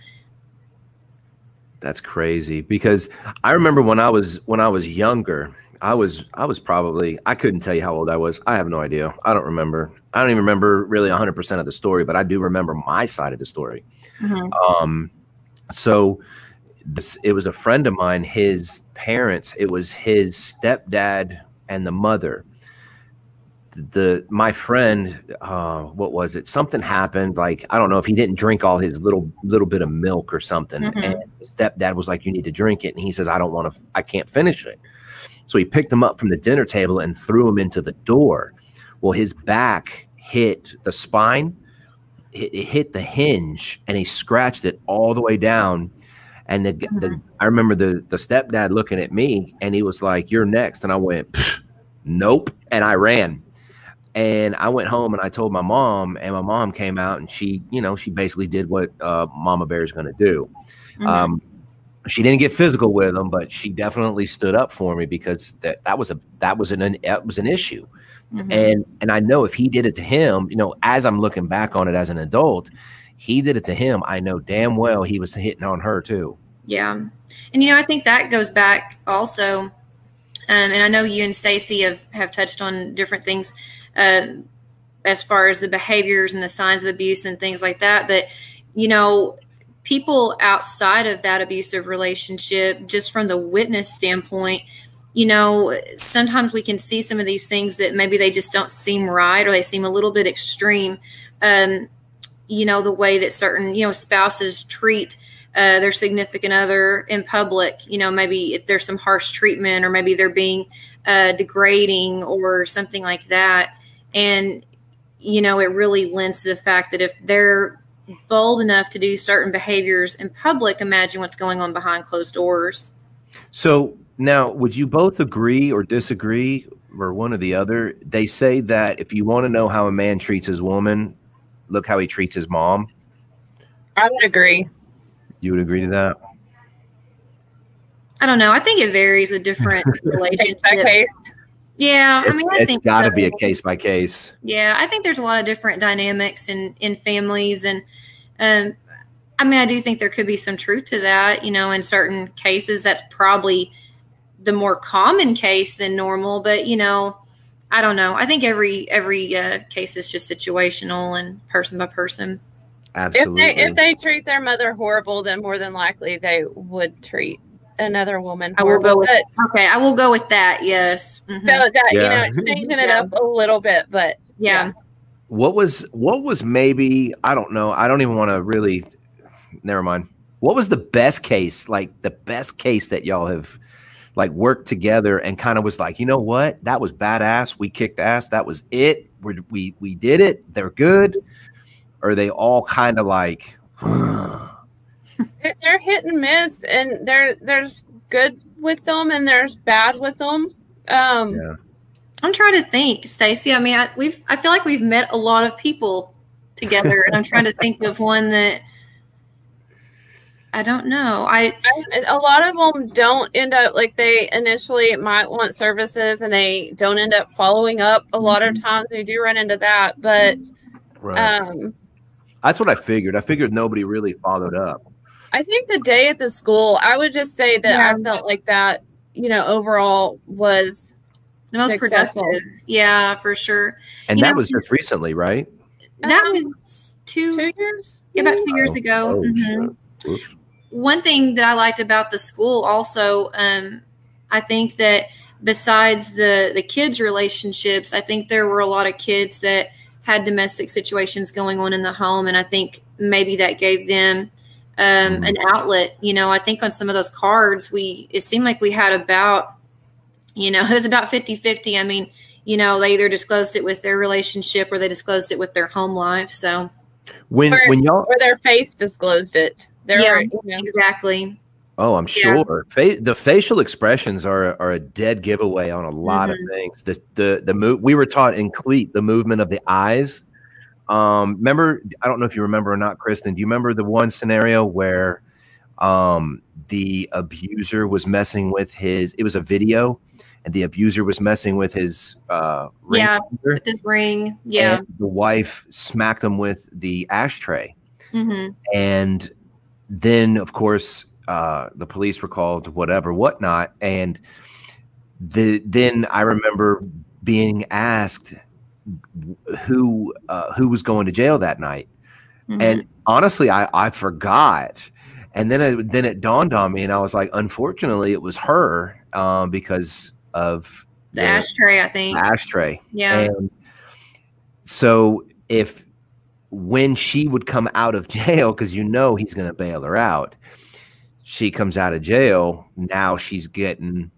That's crazy because I remember when I was when I was younger. I was I was probably I couldn't tell you how old I was. I have no idea. I don't remember. I don't even remember really one hundred percent of the story, but I do remember my side of the story. Mm-hmm. Um, so this it was a friend of mine. His parents. It was his stepdad and the mother. The my friend. Uh, what was it? Something happened. Like I don't know if he didn't drink all his little little bit of milk or something. Mm-hmm. And his stepdad was like, "You need to drink it," and he says, "I don't want to. I can't finish it." So he picked him up from the dinner table and threw him into the door. Well, his back hit the spine, it, it hit the hinge, and he scratched it all the way down. And the, mm-hmm. the, I remember the, the stepdad looking at me, and he was like, "You're next." And I went, "Nope." And I ran. And I went home and I told my mom, and my mom came out and she, you know, she basically did what uh, Mama Bear is going to do. Mm-hmm. Um, She didn't get physical with him, but she definitely stood up for me because that, that was a that was an that was an issue, mm-hmm. and and I know if he did it to him, you know, as I'm looking back on it as an adult, he did it to him. I know damn well he was hitting on her too. Yeah, and you know I think that goes back also, um, and I know you and Stacy have have touched on different things uh, as far as the behaviors and the signs of abuse and things like that, but you know. People outside of that abusive relationship, just from the witness standpoint, you know, sometimes we can see some of these things that maybe they just don't seem right or they seem a little bit extreme. Um, you know, the way that certain, you know, spouses treat uh, their significant other in public, you know, maybe if there's some harsh treatment or maybe they're being uh, degrading or something like that. And, you know, it really lends to the fact that if they're bold enough to do certain behaviors in public, imagine what's going on behind closed doors. So now, would you both agree or disagree or one or the other? They say that if you want to know how a man treats his woman, look how he treats his mom. I would agree. You would agree to that? I don't know. I think it varies with different relationships. Yeah, I mean, it's, I it's think got to so. be a case by case. Yeah, I think there's a lot of different dynamics in in families, and um, I mean, I do think there could be some truth to that. You know, in certain cases, that's probably the more common case than normal. But you know, I don't know. I think every every uh, case is just situational and person by person. Absolutely. If they if they treat their mother horrible, then more than likely they would treat another woman horrible. I will go with, okay, I will go with that. Yes. Mm-hmm. So that yeah. you know, changing it yeah. up a little bit, but yeah. yeah. What was what was maybe I don't know. I don't even want to really. Never mind. What was the best case? Like the best case that y'all have like worked together and kind of was like, you know what? That was badass. We kicked ass. That was it. We we we did it. They're good. Or are they all kind of like. They're hit and miss, and there there's good with them, and there's bad with them. Um, yeah. I'm trying to think, Stacy. I mean, I, we've I feel like we've met a lot of people together, and I'm trying to think of one that. I don't know. I, I a lot of them don't end up like they initially might want services and they don't end up following up. A lot of times we do run into that, but right. um, that's what I figured. I figured nobody really followed up. I think the day at the school, I would just say that Yeah. I felt like that, you know, overall was the most successful. productive. Yeah, for sure. And You that know, was just recently, right? That Um, was two, Two years? yeah, about two years Oh, ago. oh, Mhm. shit. Oops. One thing that I liked about the school also, um, I think that besides the the kids' relationships, I think there were a lot of kids that had domestic situations going on in the home, and I think maybe that gave them um, Mhm. an outlet. You know, I think on some of those cards, we it seemed like we had about, you know, it was about fifty fifty. I mean, you know, they either disclosed it with their relationship or they disclosed it with their home life. So When Or- when y'all Or their face disclosed it. There Yeah. were, you know, exactly. Oh, I'm Yeah. sure. Fa- the facial expressions are are a dead giveaway on a lot Mhm. of things. The the the move we were taught in Cleat, the movement of the eyes. Um, remember, I don't know if you remember or not, Kristen. Do you remember the one scenario where um the abuser was messing with his? It was a video, and the abuser was messing with his uh ring Yeah. finger, With this ring. Yeah. and the wife smacked him with the ashtray. Mm-hmm. And then, of course, uh, the police were called, whatever, whatnot. And the then I remember being asked who uh, who was going to jail that night. Mm-hmm. And honestly, I, I forgot. And then it, then it dawned on me, and I was like, unfortunately, it was her um, because of the ashtray, I think. ashtray. Yeah. And so if when she would come out of jail, because you know he's going to bail her out, she comes out of jail, now she's getting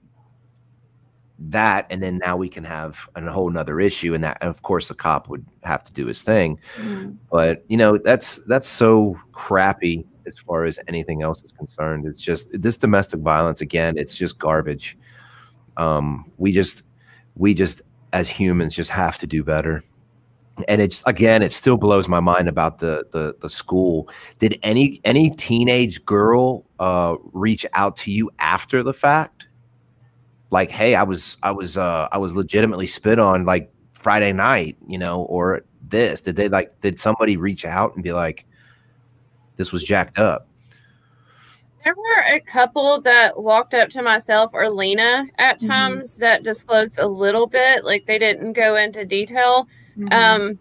that, and then now we can have a whole nother issue, and that, and of course, the cop would have to do his thing. Mm-hmm. But you know, that's that's so crappy as far as anything else is concerned. It's just this domestic violence again. It's just garbage. Um, we just we just as humans just have to do better. And it's again, it still blows my mind about the the the school. Did any any teenage girl uh, reach out to you after the fact? Like, hey, I was I was uh, I was legitimately spit on like Friday night, you know, or this. Did they like? Did somebody reach out and be like, this was jacked up? There were a couple that walked up to myself or Lena at Mhm. times that disclosed a little bit, like they didn't go into detail. Mm-hmm. Um,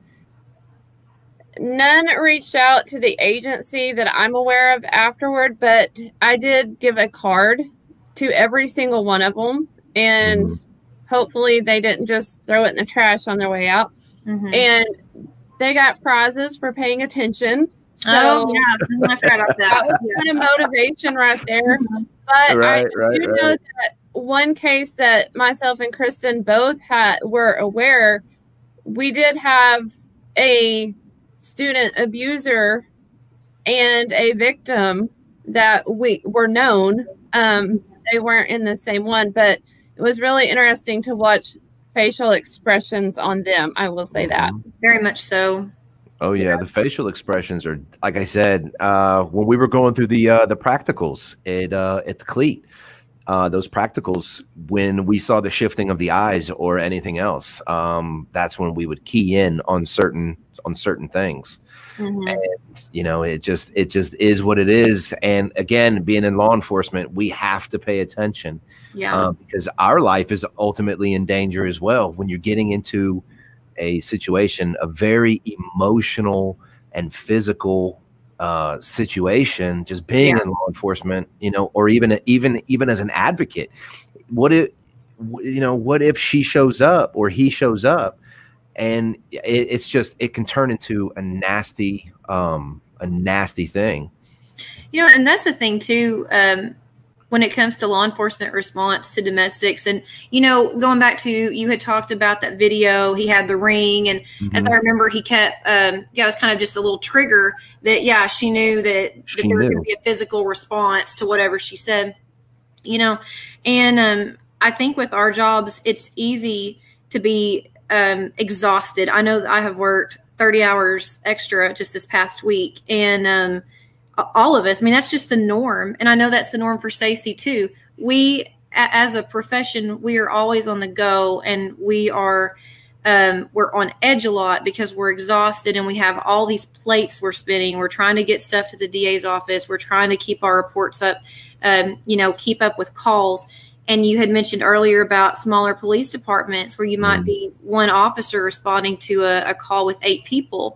none reached out to the agency that I'm aware of afterward, but I did give a card to every single one of them, and Mhm. hopefully they didn't just throw it in the trash on their way out. Mm-hmm. And they got prizes for paying attention. So oh, yeah. I forgot about that was that. kind of motivation right there. But Right, I right, do know right. that one case that myself and Kristen both had were aware, we did have a student abuser and a victim that we were known. Um, they weren't in the same one, but it was really interesting to watch facial expressions on them. I will say that. Very much so. Oh yeah, the facial expressions are, like I said, uh, when we were going through the uh, the practicals at uh, at the Cleat, uh, those practicals, when we saw the shifting of the eyes or anything else, um, that's when we would key in on certain on certain things. Mm-hmm. And you know, it just it just is what it is. And again, being in law enforcement, we have to pay attention, Yeah. um, because our life is ultimately in danger as well. When you're getting into a situation, a very emotional and physical uh, situation, just being Yeah. in law enforcement, you know, or even even even as an advocate, what if you know what if she shows up or he shows up, and it, it's just it can turn into a nasty um, a nasty thing. You know, and that's the thing too, um, when it comes to law enforcement response to domestics. And, you know, going back to, you had talked about that video, he had the ring. And Mm-hmm. as I remember, he kept, um, yeah, it was kind of just a little trigger that, yeah, she knew that, She that there was knew. going to be a physical response to whatever she said, you know. And um, I think with our jobs, it's easy to be um, exhausted. I know that I have worked thirty hours extra just this past week. And, um, all of us. I mean, that's just the norm. And I know that's the norm for Stacy too. We, as a profession, we are always on the go, and we are, um, we're on edge a lot because we're exhausted and we have all these plates we're spinning. We're trying to get stuff to the D A's office. We're trying to keep our reports up, um, you know, keep up with calls. And you had mentioned earlier about smaller police departments where you might be one officer responding to a, a call with eight people.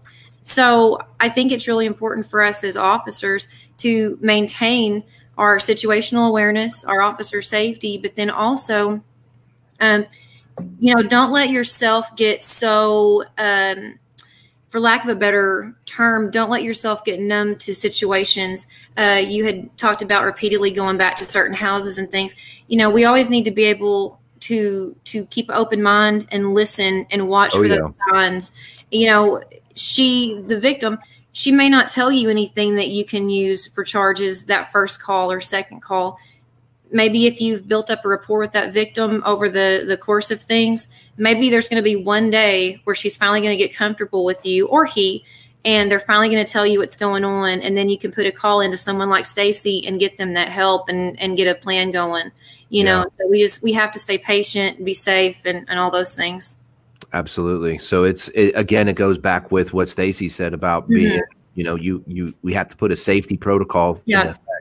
So I think it's really important for us as officers to maintain our situational awareness, our officer safety, but then also, um, you know, don't let yourself get so, um, for lack of a better term, don't let yourself get numb to situations. Uh, you had talked about repeatedly going back to certain houses and things. You know, we always need to be able to to keep an open mind and listen and watch Oh, for yeah. those signs. You know, she, the victim, she may not tell you anything that you can use for charges that first call or second call. Maybe if you've built up a rapport with that victim over the, the course of things, maybe there's going to be one day where she's finally going to get comfortable with you, or he, and they're finally going to tell you what's going on. And then you can put a call into someone like Stacy and get them that help and, and get a plan going. You Yeah. know, so we just, we have to stay patient, be safe, and, and all those things. Absolutely. So it's, it, again, it goes back with what Stacy said about Mm-hmm. being, you know, you, you, we have to put a safety protocol Yeah. in effect.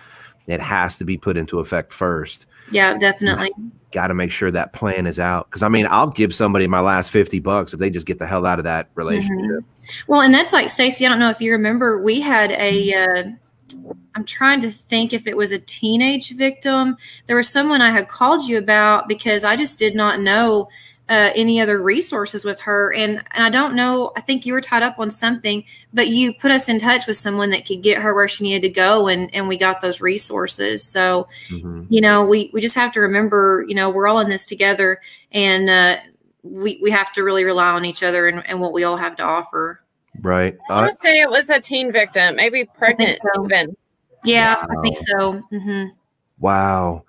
It has to be put into effect first. Yeah, definitely. Got to make sure that plan is out. Cause I mean, I'll give somebody my last fifty bucks if they just get the hell out of that relationship. Mm-hmm. Well, and that's like, Stacy, I don't know if you remember, we had a, uh, I'm trying to think if it was a teenage victim. There was someone I had called you about because I just did not know uh, any other resources with her. And, and I don't know, I think you were tied up on something, but you put us in touch with someone that could get her where she needed to go. And, and we got those resources. So, Mm-hmm. you know, we, we just have to remember, you know, we're all in this together, and uh, we, we have to really rely on each other and, and what we all have to offer. Right. I Uh, want to say it was a teen victim, maybe pregnant so. even. Yeah, Wow. I think so. Mm-hmm. wow.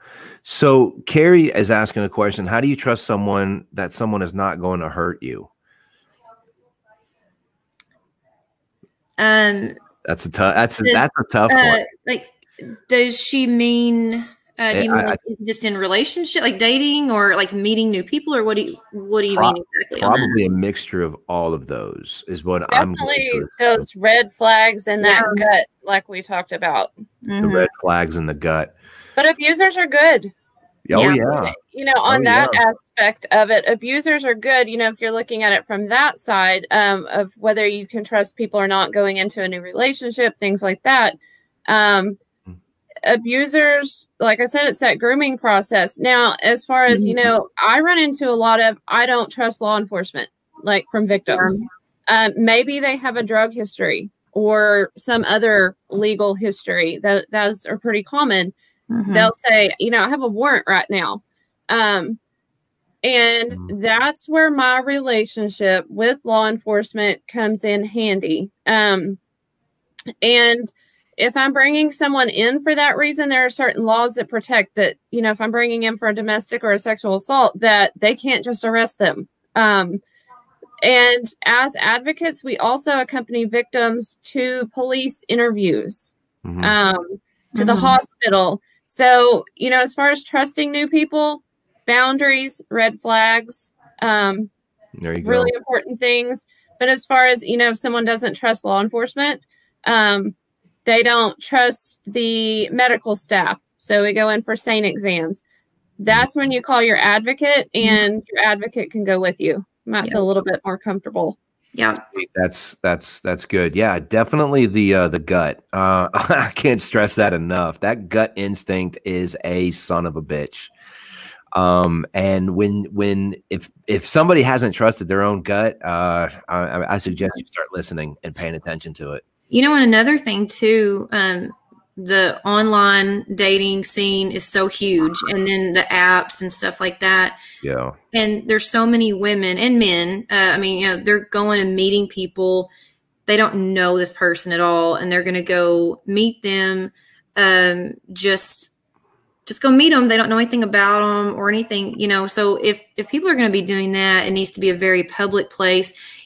So Carrie is asking a question. How do you trust someone that someone is not going to hurt you? Um, That's a tough, that's, Did- that's a tough uh, one. like, does she mean, uh, do you I- mean I- like just in relationship, like dating, or like meeting new people, or what do you, what do you Pro- mean exactly? on that? Probably a mixture of all of those is what I'm going Definitely to assume. those red flags in that Yeah. gut, like we talked about. The Mhm. red flags in the gut. But abusers are good. Oh Yeah. yeah. You know, on Oh, that yeah. aspect of it, abusers are good. You know, if you're looking at it from that side um, of whether you can trust people or not going into a new relationship, things like that. Um, Mm. abusers, like I said, it's that grooming process. Now, as far as, you know, I run into a lot of, I don't trust law enforcement, like from victims. Um, maybe they have a drug history or some other legal history. That those are pretty common. Mhm. They'll say, you know, I have a warrant right now. Um, and Mm. that's where my relationship with law enforcement comes in handy. Um, and if I'm bringing someone in for that reason, there are certain laws that protect that, you know, if I'm bringing in for a domestic or a sexual assault, that they can't just arrest them. Um, and as advocates, we also accompany victims to police interviews, Mhm. um, to the Mhm. hospital. So, you know, as far as trusting new people, boundaries, red flags, um, There you go. really important things. But as far as, you know, if someone doesn't trust law enforcement, um, they don't trust the medical staff. So we go in for SANE exams. That's when you call your advocate, and your advocate can go with you. You might Yeah. feel a little bit more comfortable. Yeah. That's that's that's good. Yeah, definitely the uh, the gut. Uh, I can't stress that enough. That gut instinct is a son of a bitch. Um, and when when if if somebody hasn't trusted their own gut, uh, I, I suggest you start listening and paying attention to it. You know, and another thing too, um, the online dating scene is so huge, and then the apps and stuff like that. Yeah. And there's so many women and men. Uh, I mean, you know, they're going and meeting people. They don't know this person at all, and they're going to go meet them. Um, just, just go meet them. They don't know anything about them or anything, you know. So if if people are going to be doing that, it needs to be a very public place.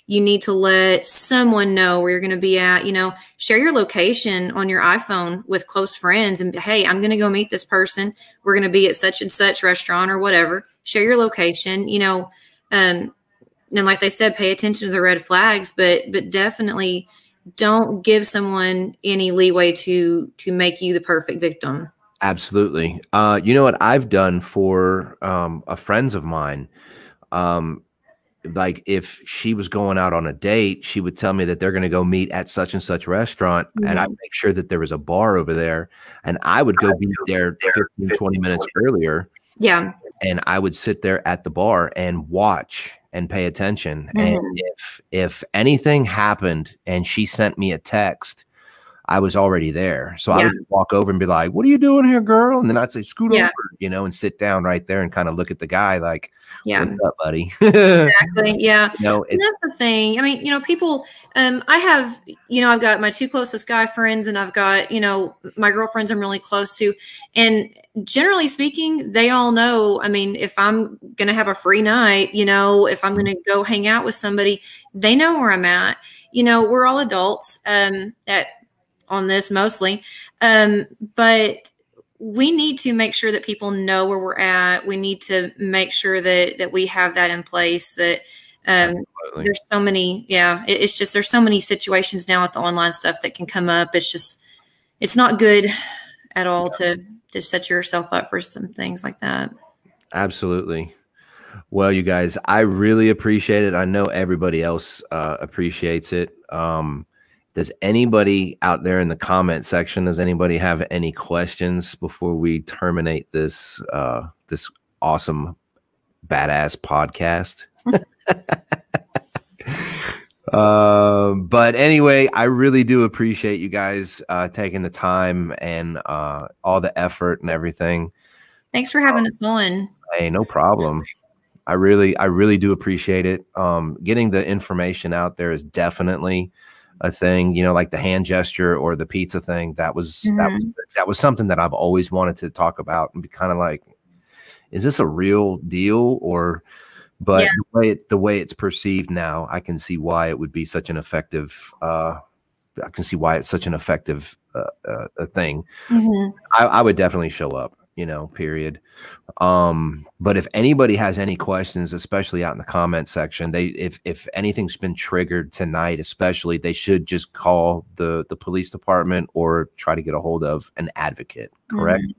you need to let someone know where you're going to be at. You know, share your location on your iPhone with close friends and, hey, I'm going to go meet this person. We're going to be at such and such restaurant or whatever. Share your location, you know, um, and like they said, pay attention to the red flags, but, but definitely don't give someone any leeway to, to make you the perfect victim. Absolutely. Uh, you know what I've done for um, a friends of mine? Um, like if she was going out on a date, she would tell me that they're going to go meet at such and such restaurant. Mm-hmm. And I'd make sure that there was a bar over there, and I would go be there fifteen, twenty minutes earlier. Yeah. And I would sit there at the bar and watch and pay attention. Mm-hmm. And if, if anything happened and she sent me a text, I was already there. So yeah. I would just walk over and be like, what are you doing here, girl? And then I'd say, scoot yeah. over, you know, and sit down right there and kind of look at the guy like, yeah, what's up, buddy? Exactly. Yeah. You know, it's, that's the thing. I mean, you know, people, um, I have, you know, I've got my two closest guy friends, and I've got, you know, my girlfriends I'm really close to. And generally speaking, they all know, I mean, if I'm going to have a free night, you know, if I'm going to go hang out with somebody, they know where I'm at. You know, we're all adults um, at, on this mostly. Um, but we need to make sure that people know where we're at. We need to make sure that, that we have that in place, that um, there's so many, yeah, it, it's just, there's so many situations now with the online stuff that can come up. It's just, it's not good at all yeah. to, to set yourself up for some things like that. Absolutely. Well, you guys, I really appreciate it. I know everybody else uh, appreciates it. Um, Does anybody out there in the comment section, does anybody have any questions before we terminate this uh, this awesome, badass podcast? uh, but anyway, I really do appreciate you guys uh, taking the time and uh, all the effort and everything. Thanks for having um, us on. Hey, no problem. I really, I really do appreciate it. Um, getting the information out there is definitely a thing, you know, like the hand gesture or the pizza thing. That was, mm-hmm. that was, that was something that I've always wanted to talk about and be kind of like, is this a real deal? Or, but yeah. the way it, the way it's perceived now, I can see why it would be such an effective, uh, I can see why it's such an effective uh, uh, a thing. Mm-hmm. I, I would definitely show up, you know, period. Um, but if anybody has any questions, especially out in the comment section, they, if, if anything's been triggered tonight, especially, they should just call the, the police department or try to get a hold of an advocate. Correct? Mm-hmm.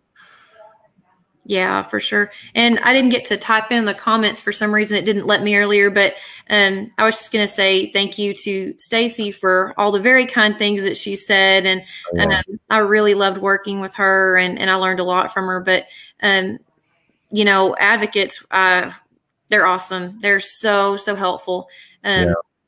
Yeah, for sure. And I didn't get to type in the comments for some reason. It didn't let me earlier, but um, I was just going to say thank you to Stacy for all the very kind things that she said. And, oh, yeah. um, I really loved working with her, and, and I learned a lot from her. But, um, you know, advocates, uh, they're awesome. They're so, so helpful. Um, yeah.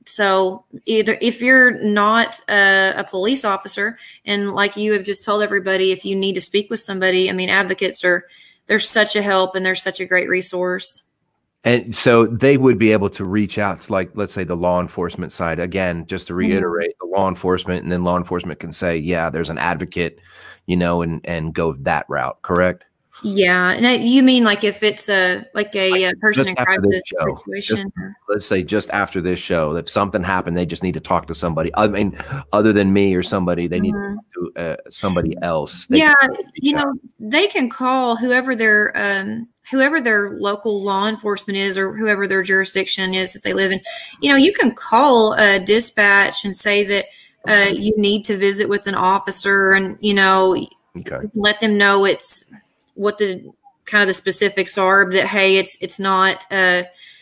So either if you're not a, a police officer, and like you have just told everybody, if you need to speak with somebody, I mean, advocates are, they're such a help, and they're such a great resource. And so they would be able to reach out to, like, let's say the law enforcement side. Again, just to reiterate, mm-hmm. the law enforcement, and then law enforcement can say, yeah, there's an advocate, you know, and, and go that route. Correct? Yeah. And you mean like if it's a, like a, like, person in crisis situation? Just, let's say just after this show, if something happened, they just need to talk to somebody. I mean, other than me or somebody, they mm-hmm. need to talk to uh, somebody else. They yeah. You out. know, they can call whoever their, um, whoever their local law enforcement is, or whoever their jurisdiction is that they live in. You know, you can call a dispatch and say that uh, you need to visit with an officer, and, you know, okay. let them know it's, what the kind of the specifics are, that, hey, it's, it's not uh,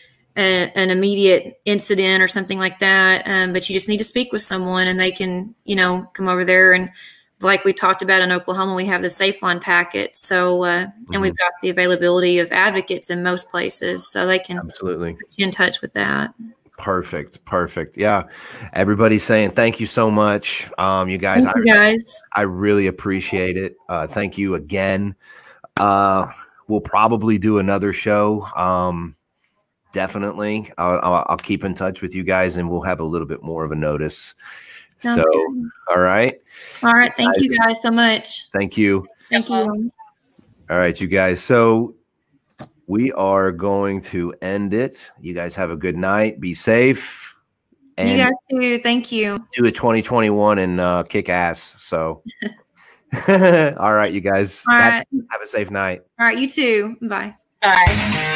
a, an immediate incident or something like that. Um, but you just need to speak with someone, and they can, you know, come over there. And like we talked about in Oklahoma, we have the Safe Line packet. So, uh, mm-hmm. and we've got the availability of advocates in most places, so they can absolutely get you in touch with that. Perfect. Perfect. Yeah. Everybody's saying thank you so much. Um, you guys, thank you I, guys. I really appreciate it. Uh, thank you again. Uh, we'll probably do another show. Um, definitely. I'll, I'll, I'll keep in touch with you guys, and we'll have a little bit more of a notice. Sounds so, good. all right. All right. Thank guys, you guys so much. Thank you. Thank you. All right, you guys. So we are going to end it. You guys have a good night. Be safe. And you guys too. Thank you. do a twenty twenty-one and uh, kick ass. So, all right, you guys. All have, right. have a safe night. All right. You too. Bye. Bye.